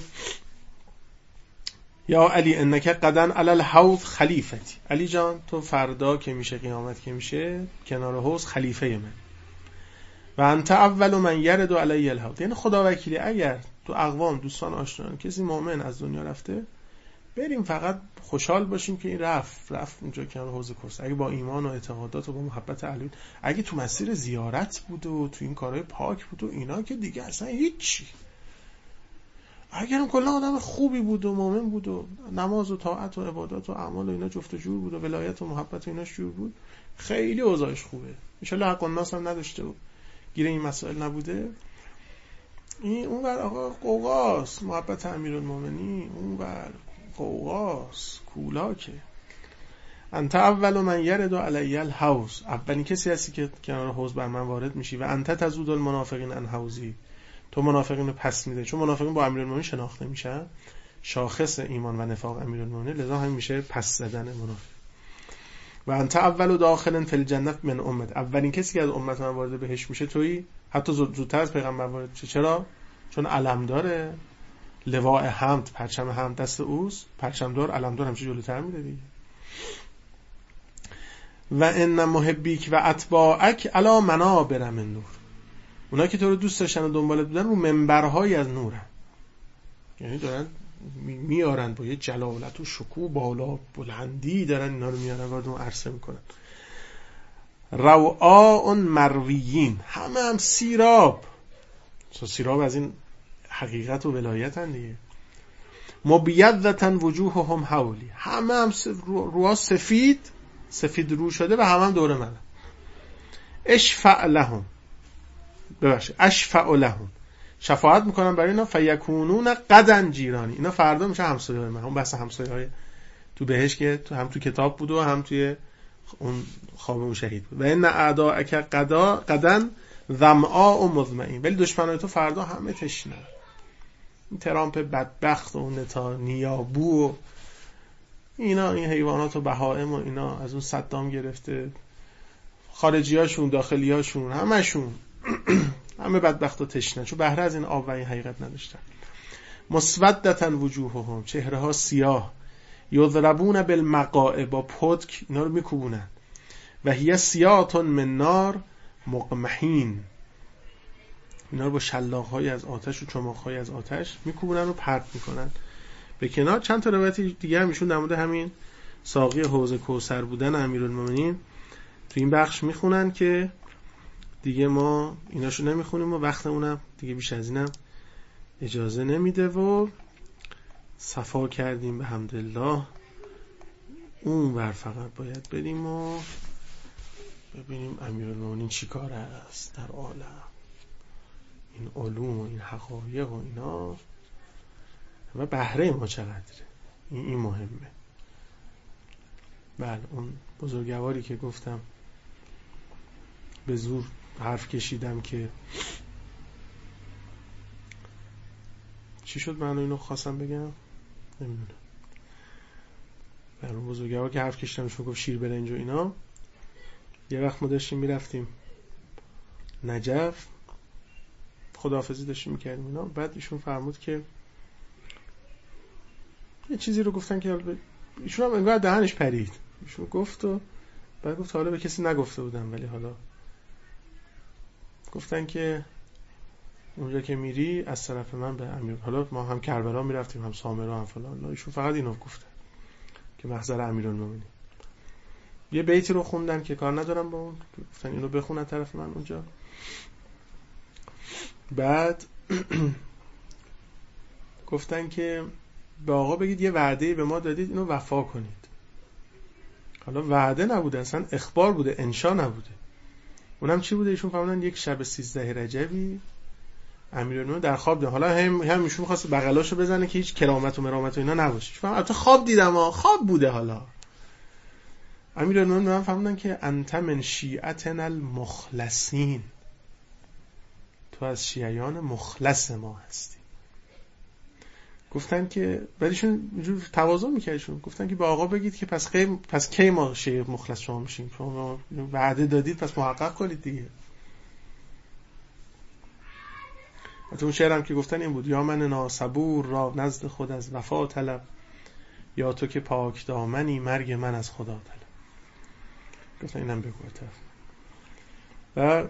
یا علی انک قدن علی الحوض خلیفتی، علی جان تو فردا که میشه قیامت که میشه کنار حوض خلیفه من، و انت اول من یرد علی الحوض. یعنی خدا وکیلی اگر تو اقوام دوستان آشنایان کسی مؤمن از دنیا رفته، بریم فقط خوشحال باشیم که این رفت اونجا کنار حوض کوثر. اگه با ایمان و اعتقادات و با محبت علی، اگه تو مسیر زیارت بود و تو این کارهای پاک بود و اینا که دیگه اصلا هیچی. اگرم کلا آدم خوبی بود و مؤمن بود و نماز و طاعت و عبادات و اعمال و اینا جفت جور بود و ولایت و محبت و ایناش جور بود، خیلی اوضاعش خوبه، ان شاءالله حق الناس هم نداشته بود، گیر این مسائل نبوده. این اونور آقا قوقاس، محبت امیرالمومنین اونور قوقاس کولاکه. انت اول من یرد علی الحوض، اولین کسی هستی که کنار حوض بر من وارد میشی. و انت تزود المنافقین عن حوضی، تو منافقین رو پس میده، چون منافقین با امیرالمومنین شناخته میشن، شاخص ایمان و نفاق امیرالمومنین، لذا هم میشه پس زدن منافق. و انت اول داخل فی الجنه من امت، اولین کسی که از امت من وارد بهشت میشه تویی، حتی زودتر از پیغمبر وارد میشه. چرا؟ چون علم داره، لواء حمد، پرچم حمد دست اوست، پرچمدار علمدار همیشه جلوتر میره دیگه. و ان محبیک و اتباعک علی منابر من نور، اونا که تو رو دوست داشتن و دنبالت بودن رو منبرهای از نورن، یعنی دارن میارن با یه جلالت و شکوه بالا بلندی دارن اینا رو میارن وارد اون عرصه میکنن. رواء مرویین، همه هم سیراب از این حقیقت و ولایت هم دیگه. مبیضة وجوههم حولی، همه هم روها سفید رو شده و همه هم دور منه. اشفع لهم، اشفع لهم، شفاعت میکنم برای اینا. فیکونون غدا جیرانی، اینا فردا میشه همسایه‌های من. اون بحث همسایه‌های تو بهشت که هم تو کتاب بود و هم توی اون خواب اون شهید بود. و ان اعداءک غدا ظمآ و مظمئین، ولی دشمنای تو فردا همه تشنه. این ترامپ بدبخت و نتانیاهو و اینا، این حیوانات و بهائم و اینا، از اون صدام گرفته خارجیاشون داخلیاشون همشون همه بدبخت و تشنه، چون بهره از این آب و این حقیقت نداشتن. مسودة وجوههم، چهره ها سیاه. یضربون بالمقاع، با پتک اینا رو میکوبونن. و هی سیات من نار مقمحین، اینا رو با شلاق‌های از آتش و چماق‌های از آتش میکوبونن و پرت میکنن به کنار. چند تا روایت دیگه هم ایشون در مورد همین ساقی حوض کوثر بودن امیرالمومنین تو این بخش میخونن که دیگه ما ایناشو نمیخونیم و وقتمونم دیگه بیش از اینم اجازه نمیده و صفا کردیم به حمدالله. اون ور فقط باید بریم و ببینیم امیرالمومنین چی کار است در عالم، این علوم و این حقایق و اینا و بهره ما چقدره. این مهمه. بله، اون بزرگواری که گفتم به زور حرف کشیدم که چی شد، من اینو خواستم بگم نمیدونم. اون بزرگوار که حرف کشیدم شما گفت شیر برنج و اینا، یه وقت ما داشتیم میرفتیم نجف، خداحافظی داشتیم میکردیم اینا، بعد ایشون فرمود که یه چیزی رو گفتن که ایشون هم انگار دهنش پرید. ایشون گفت و بعد گفت حالا به کسی نگفته بودم، ولی حالا گفتن که اونجا که میری از طرف من به امیر، حالا ما هم کربلا میرفتیم هم سامرا هم فلان، ایشون فقط اینو گفتن که محضر امیرالمومنین. یه بیتی رو خوندن که کار ندارم با اون، گفتن اینو بخونن طرف من اونجا. بعد گفتن که به آقا بگید یه وعده‌ای به ما دادید، اینو وفا کنید. حالا وعده نبوده، اصلا اخبار بوده، انشا نبوده. اونم چی بوده؟ ایشون فرمودن یک شب 13 رجبی امیرالمومنین در خواب دید. حالا هم ایشون می‌خواست بغلاشو بزنه که هیچ کرامت و مرامت و اینا نباشه. البته خواب دیدم، خواب بوده. حالا امیرالمومنین من فرمودن که انت من شیعتنا المخلصین، تو از شیعیان مخلص ما هستی. گفتن که ولیشون اینجور تواضع میکردشون، گفتن که به آقا بگید که پس کی ما شیعه مخلص شما میشیم؟ شما وعده دادید، پس محقق کنید دیگه. حتی اون شعرم که گفتن این بود: یا من ناصبور را نزد خود از وفا طلب، یا تو که پاک دامنی مرگ من از خدا طلب. گفتن اینم بگو طرف. و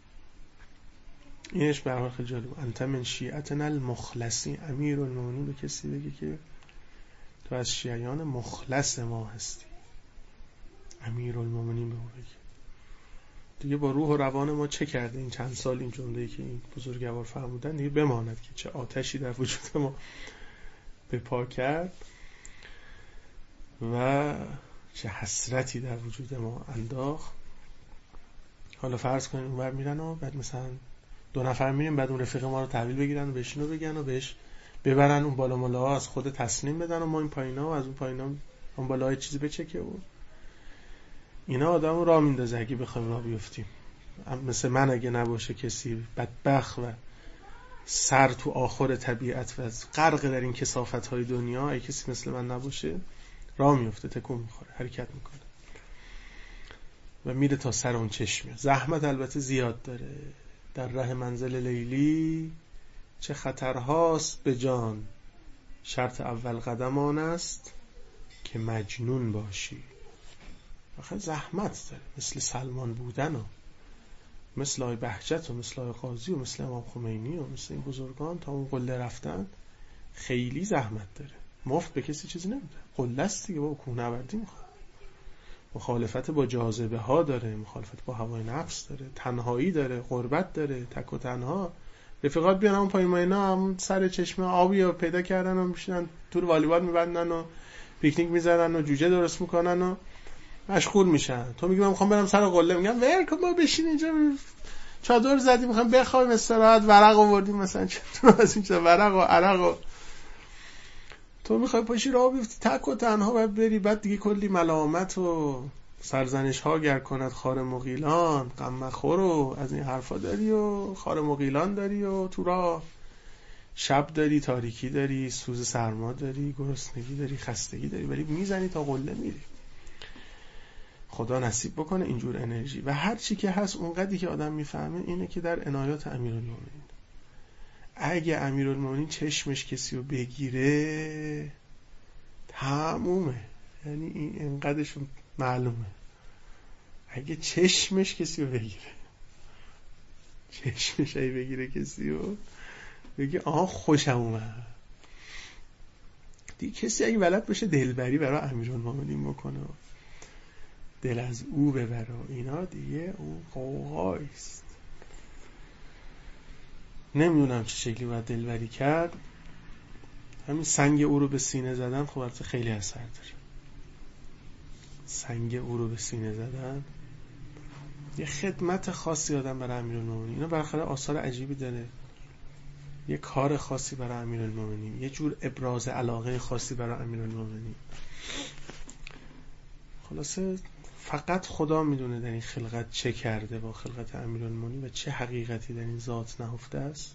اینش به هر حال خیلی جالب. انت من شیعتنا المخلصین، امیرالمومنین به کسی بگی که تو از شیعیان مخلص ما هستی. امیرالمومنین به اون بگی. دیگه با روح و روان ما چه کرده این چند سال این جمله‌ای که این بزرگوار فرمودن دیگه بماند که چه آتشی در وجود ما به پا کرد و چه حسرتی در وجود ما انداخت. حالا فرض کنید اونور میرن و بعد مثلا 2 نفر میریم، بعد اون رفیق ما رو تحویل بگیرن و بهشینو بگن و بهش ببرن اون بالا ملاها از خود تسلیم بدن و ما این پایینا و از اون پایینا اون بالاهای چیزی بچکه و اینا آدمو راه میندازه. اگه بخوایم راه بیفتیم مثل من اگه نباشه کسی بدبخت و سر تو آخر طبیعت و غرق در این کثافت‌های دنیا، اگه کسی مثل من نباشه راه میفته، تکون میخوره، حرکت میکنه و میره تا سر اون چشمه. زحمت البته زیاد داره. در ره منزل لیلی چه خطرهاست به جان، شرط اول قدم آن است که مجنون باشی. آخه زحمت داره، مثل سلمان بودن و مثل آقای بهجت و مثل آقای قاضی و مثل امام خمینی و مثل این بزرگان تا اون قله رفتن خیلی زحمت داره. مفت به کسی چیزی نمیده، قله است دیگه، با کوهنوردی میخواد، مخالفت با جاذبه ها داره، مخالفت با هوای نفس داره، تنهایی داره، غربت داره، تک و تنها. رفیقات بیان اون پای ما اینا هم سر چشمه آبی رو پیدا کردن و میشینن تور والیبال میبندن و پیکنیک میزنن و جوجه درست میکنن و مشغول میشن. تو میگی من میخوام برم سر قله، میگم ول کن ما بشین اینجا، چادر زدیم میخوام بخوابیم استراحت، ورق آوردیم مثلا چطور از این ورق و عرق و تو میخوای پاشی راه بیفتی تک و تنها بعد بری، بعد دیگه کلی ملامت و سرزنش ها گر کند خار مغیلان، غم مخور و از این حرفا داری و خار مغیلان داری و تو راه شب داری، تاریکی داری، سوز سرما داری، گرسنگی داری، خستگی داری، ولی میزنی تا قله میری. خدا نصیب بکنه اینجور انرژی. و هر چی که هست اونقدری که آدم میفهمه اینه که در عنایات امیرالمومنین. اگه امیرالمومنین چشمش کسی رو بگیره تمومه، یعنی این انقدرش معلومه. اگه چشمش کسی رو بگیره، چشمش ای بگیره کسی رو بگه آها خوشم اومد دیگه. کسی اگه بلد باشه دلبری برای امیرالمومنین بکنه، دل از او ببره اینا، دیگه اون قوقایست. نمیدونم چه شکلی باید دلبری کرد. همین سنگ او رو به سینه زدن خب البته خیلی اثر داره. سنگ او رو به سینه زدن یه خدمت خاصی آدم برای امیرالمومنین، اینا بالاخره آثار عجیبی داره، یه کار خاصی برای امیرالمومنین، یه جور ابراز علاقه خاصی برای امیرالمومنین. خلاصه فقط خدا میدونه در این خلقت چه کرده با خلقت امیرالمومنین و چه حقیقتی در این ذات نهفته است.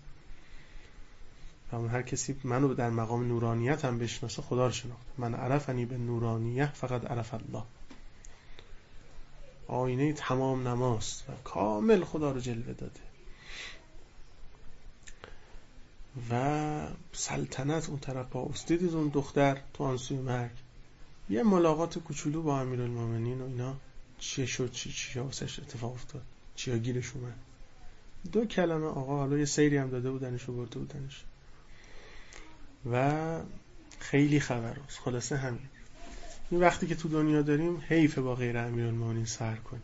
و هر کسی منو در مقام نورانیت هم بشناسه خدا رو شناخته. من عرفنی به نورانیه فقط عرف الله. آینه تمام نماست و کامل خدا رو جلوه داده. و سلطنت اون طرف با دیدید اون دختر تو آنسوی مرگ یه ملاقات کوچولو با امیرالمومنین و اینا چیه شد، چی واسش اتفاق افتاد، چیا گیرش اومد. 2 کلمه آقا حالا یه سیری هم داده بودنش و برده بودنش و خیلی خبراست. خلاصه همین. این وقتی که تو دنیا داریم حیف با غیر امیرالمومنین سر کنیم،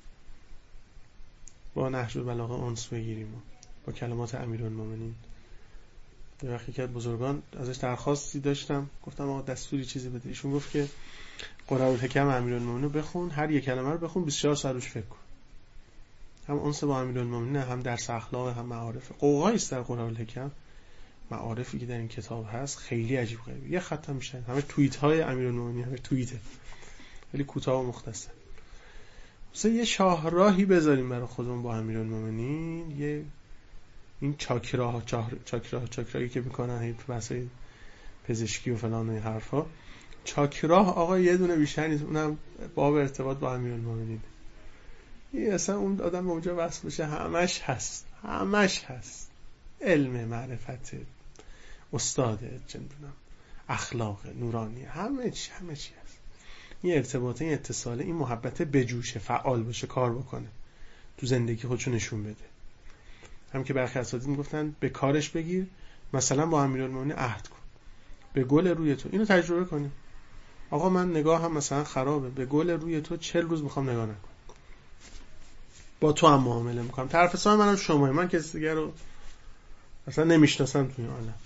با نهج البلاغه انس بگیریم و با کلمات امیرالمومنین. یه وقتی که بزرگان ازش درخواستی داشتم، گفتم آقا دستوری چیزی بده. ایشون گفت که قرائالحکم امیرالمومنین رو بخون، هر یک کلمه رو بخون 24 ساعت روش فکر کن. هم انس با امیرالمومنین، هم درس اخلاق، هم معارف. قوقایی است در قرائالحکم. معارفی که در این کتاب هست خیلی عجیب غریبه. یه خط هم میشه، همه توییت های امیرالمومنین، همه توییته، خیلی کوتاه و مختصر. مثلا یه شاهراهی بذاریم برای خودمون با امیرالمومنین، یه این چاکراهی که میکنن هی تو بحثای پزشکی و فلان و این حرفا. چاکراه آقا یه دونه بیشتر نیست، اونم باب ارتباط با امیرالمومنین. این اصلا اون آدم به اونجا وصل بشه همش هست. علم، معرفت، استاده، چه میدونم، اخلاق، نورانی، همه چی هست. این ارتباطه، این اتصاله، این محبت بجوشه، فعال باشه، کار بکنه، تو زندگی خودشو نشون بده. هم که برخی اساتید میگفتن به کارش بگیر، مثلا با امیرالمومنین عهد کن، به گل روی تو اینو تجربه کنیم. آقا من نگاه هم مثلا خرابه، به گل روی تو 40 روز میخوام نگاه نکنم، با تو هم معامله میکنم، طرف حساب منم شمایی، من کسی دیگه رو اصلا نمیشناسم تو این عالم.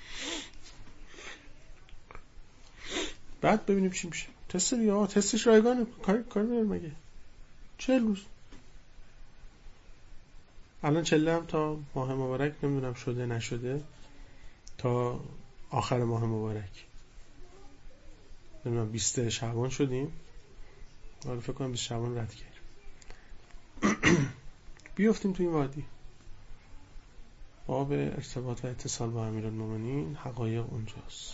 بعد ببینیم چی میشه. تست دیگه، تستش رایگانه، کاری نداره مگه. 40 روز. الان 40 هم تا ماه مبارک نمیدونم شده نشده، تا آخر ماه مبارک نمیدونم 20 شعبان شدیم، آره فکر کنم 20 شعبان رد کردیم. بیافتیم تو این وادی، باب ارتباط و اتصال با امیرالمومنین، حقایق اونجاست.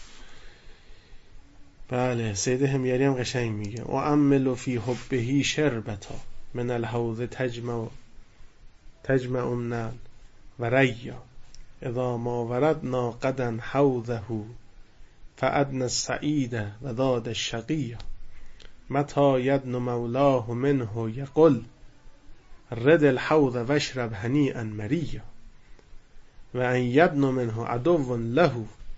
بله، سید همیاری هم قشنگ میگه و عملو فی حبهی شربتا من الحوض تجمع النل و ریا اذا ما وردنا قدا حوضه فأدنى السعید و ذاد الشقی متى یدن مولاه منه یقل رد الحوض واشرب هنیئا مریا و ان یدن منه عدو له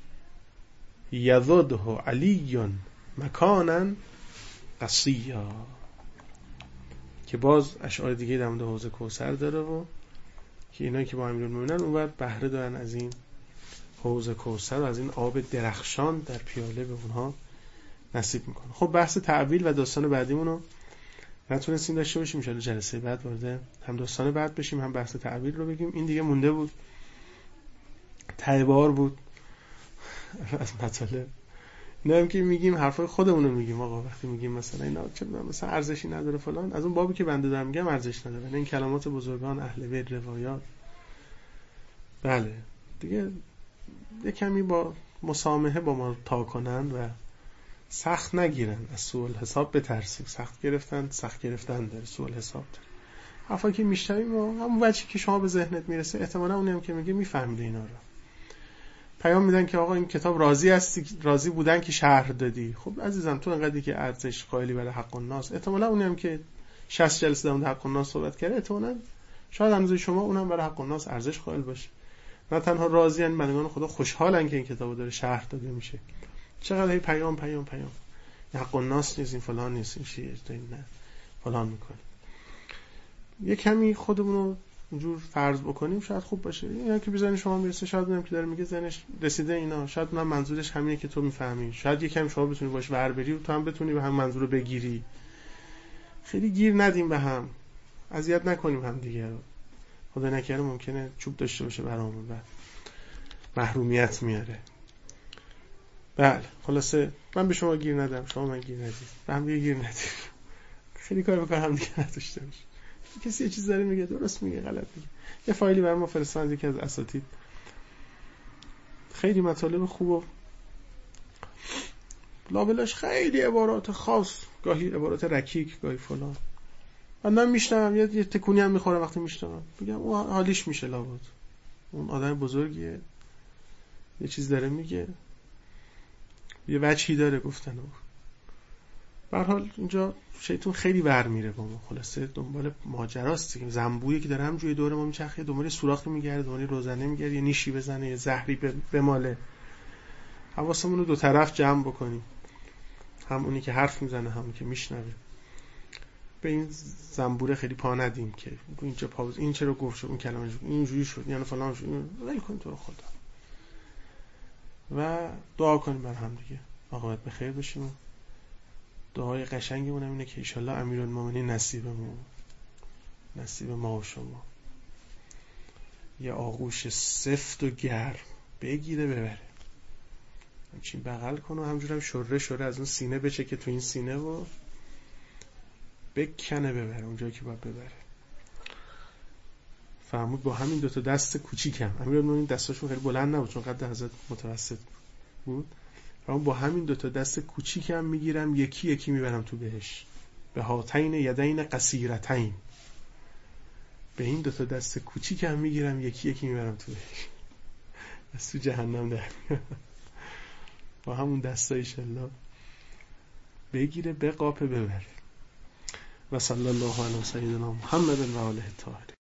یذده علی مکانا قصیا. که باز اشعار دیگه در مورد حوض کوثر داره و که اینایی که با امیرالمومنین اونور بهره دارن از این حوض کوثر و از این آب درخشان در پیاله به اونها نصیب میکنه. خب بحث تعویل و داستان بعدیمونو نتونستیم داشته باشیم، ان شاءالله جلسه بعد وارد هم داستان بعد بشیم هم بحث تعویل رو بگیم. این دیگه مونده بود، ته بار بود از مطالب. اینا هم که میگیم حرفای خودمونو میگیم آقا، وقتی میگیم مثلا اینا چه مثلا ارزشی نداره فلان، از اون بابی که بنده دارم میگم ارزش نداره، نه این کلمات بزرگان اهل بیت، روایات. بله دیگه یه کمی با مسامحه با ما تا کنن و سخت نگیرن، از سوء الحساب بترسیم. سخت گرفتن داره، سوء الحساب داره. حرفایی که میشنویم و همون وجهی که شما به ذهنت میرسه احتمالاً اونی هم که میگه میفهمید اینا رو. پیام میدن که آقا این کتاب راضی بودن که شرح دادی. خب عزیزم تو انقدری که ارزش قائلی برای حق الناس، احتمالاً اونی هم که 60 جلسه در مورد حق الناس صحبت کرده احتمالاً شاید اندازه شما اونم برای حق الناس ارزش قائل باشه. نه تنها راضیان، بندگان خدا خوشحالن که این کتابو داره شرح داده میشه. چقدر هی پیام حق الناس نیست، این فلان نیست، این چیه، این نه فلان میکنه. یه کمی خودمون رو اینجور فرض بکنیم شاید خوب باشه. اینا که بزنی شما میرسه، شاید اونم که داره میگه زنش رسیده اینا، شاید اونم منظورش همینه که تو میفهمی، شاید یکم شما بتونی باش ور بری و تو هم بتونی به هم منظور رو بگیری. خیلی گیر ندیم به هم، اذیت نکنیم هم دیگه رو. خدا نکنه ممکنه چوب داشته باشه برامون و محرومیت میاره. بله خلاصه من به شما گیر ندم، شما من گیر ندید، به هم دیگه گیر ندید. خیلی کار بکنم هم دیگه نداشته باشه. کسی یه چیز داره میگه درست میگه غلط میگه. یه فایلی برام فرستاد یکی از اساتید، خیلی مطالب خوب و لابلاش خیلی عبارات خاص، گاهی عبارات رکیک، گاهی فلان. من میشنوم یه تکونی هم میخورم وقتی میشنوم، میگم اون حالیش میشه لابد، اون آدم بزرگیه، یه چیز داره میگه، یه وجهی داره گفتن. به هر حال اینجا شیطان خیلی ور میره با ما، خلاصه دنبال ماجراست دیگه، زنبوری که داره همجوری دور ما میچرخه، دنبال سوراخی میگرده، دنبال روزنه میگرده، یه نیشی بزنه، یه زهری بماله. حواسمون رو دو طرف جمع بکنیم، هم اونی که حرف میزنه هم اونی که میشنوه. به این زنبوره خیلی پا ندیم که اینجا پاوز، این چرا گفت شد، اون کلمه اینجوری شد، یعنی فلان شد، ول کن تو رو خدا و دعا کنیم بر هم دیگه، عاقبت بخیر بشیم. دعای قشنگمون اینه که ان شاءالله امیرالمومنین نصیب ما و شما یه آغوش سفت و گرم بگیره ببره، همچین بغل کنه و همجورم شره از اون سینه بچه که تو این سینه و بکنه ببره اونجایی که باید ببره. فرمود با همین دوتا دست کوچیکم، امیرالمومنین دستاشون خیلی بلند نبود چون قد حضرت متوسط بود، فرمود با همین دوتا دست کوچیکم میگیرم یکی یکی میبرم تو بهش، به هاتین یدین قصیرتین، به این دوتا دست کوچیکم میگیرم یکی یکی میبرم تو بهش، از تو جهنم در با همون دستای انشالله بگیره بقاپه ببره. و صلی الله علی سیدنا محمد و آله الطاهرین.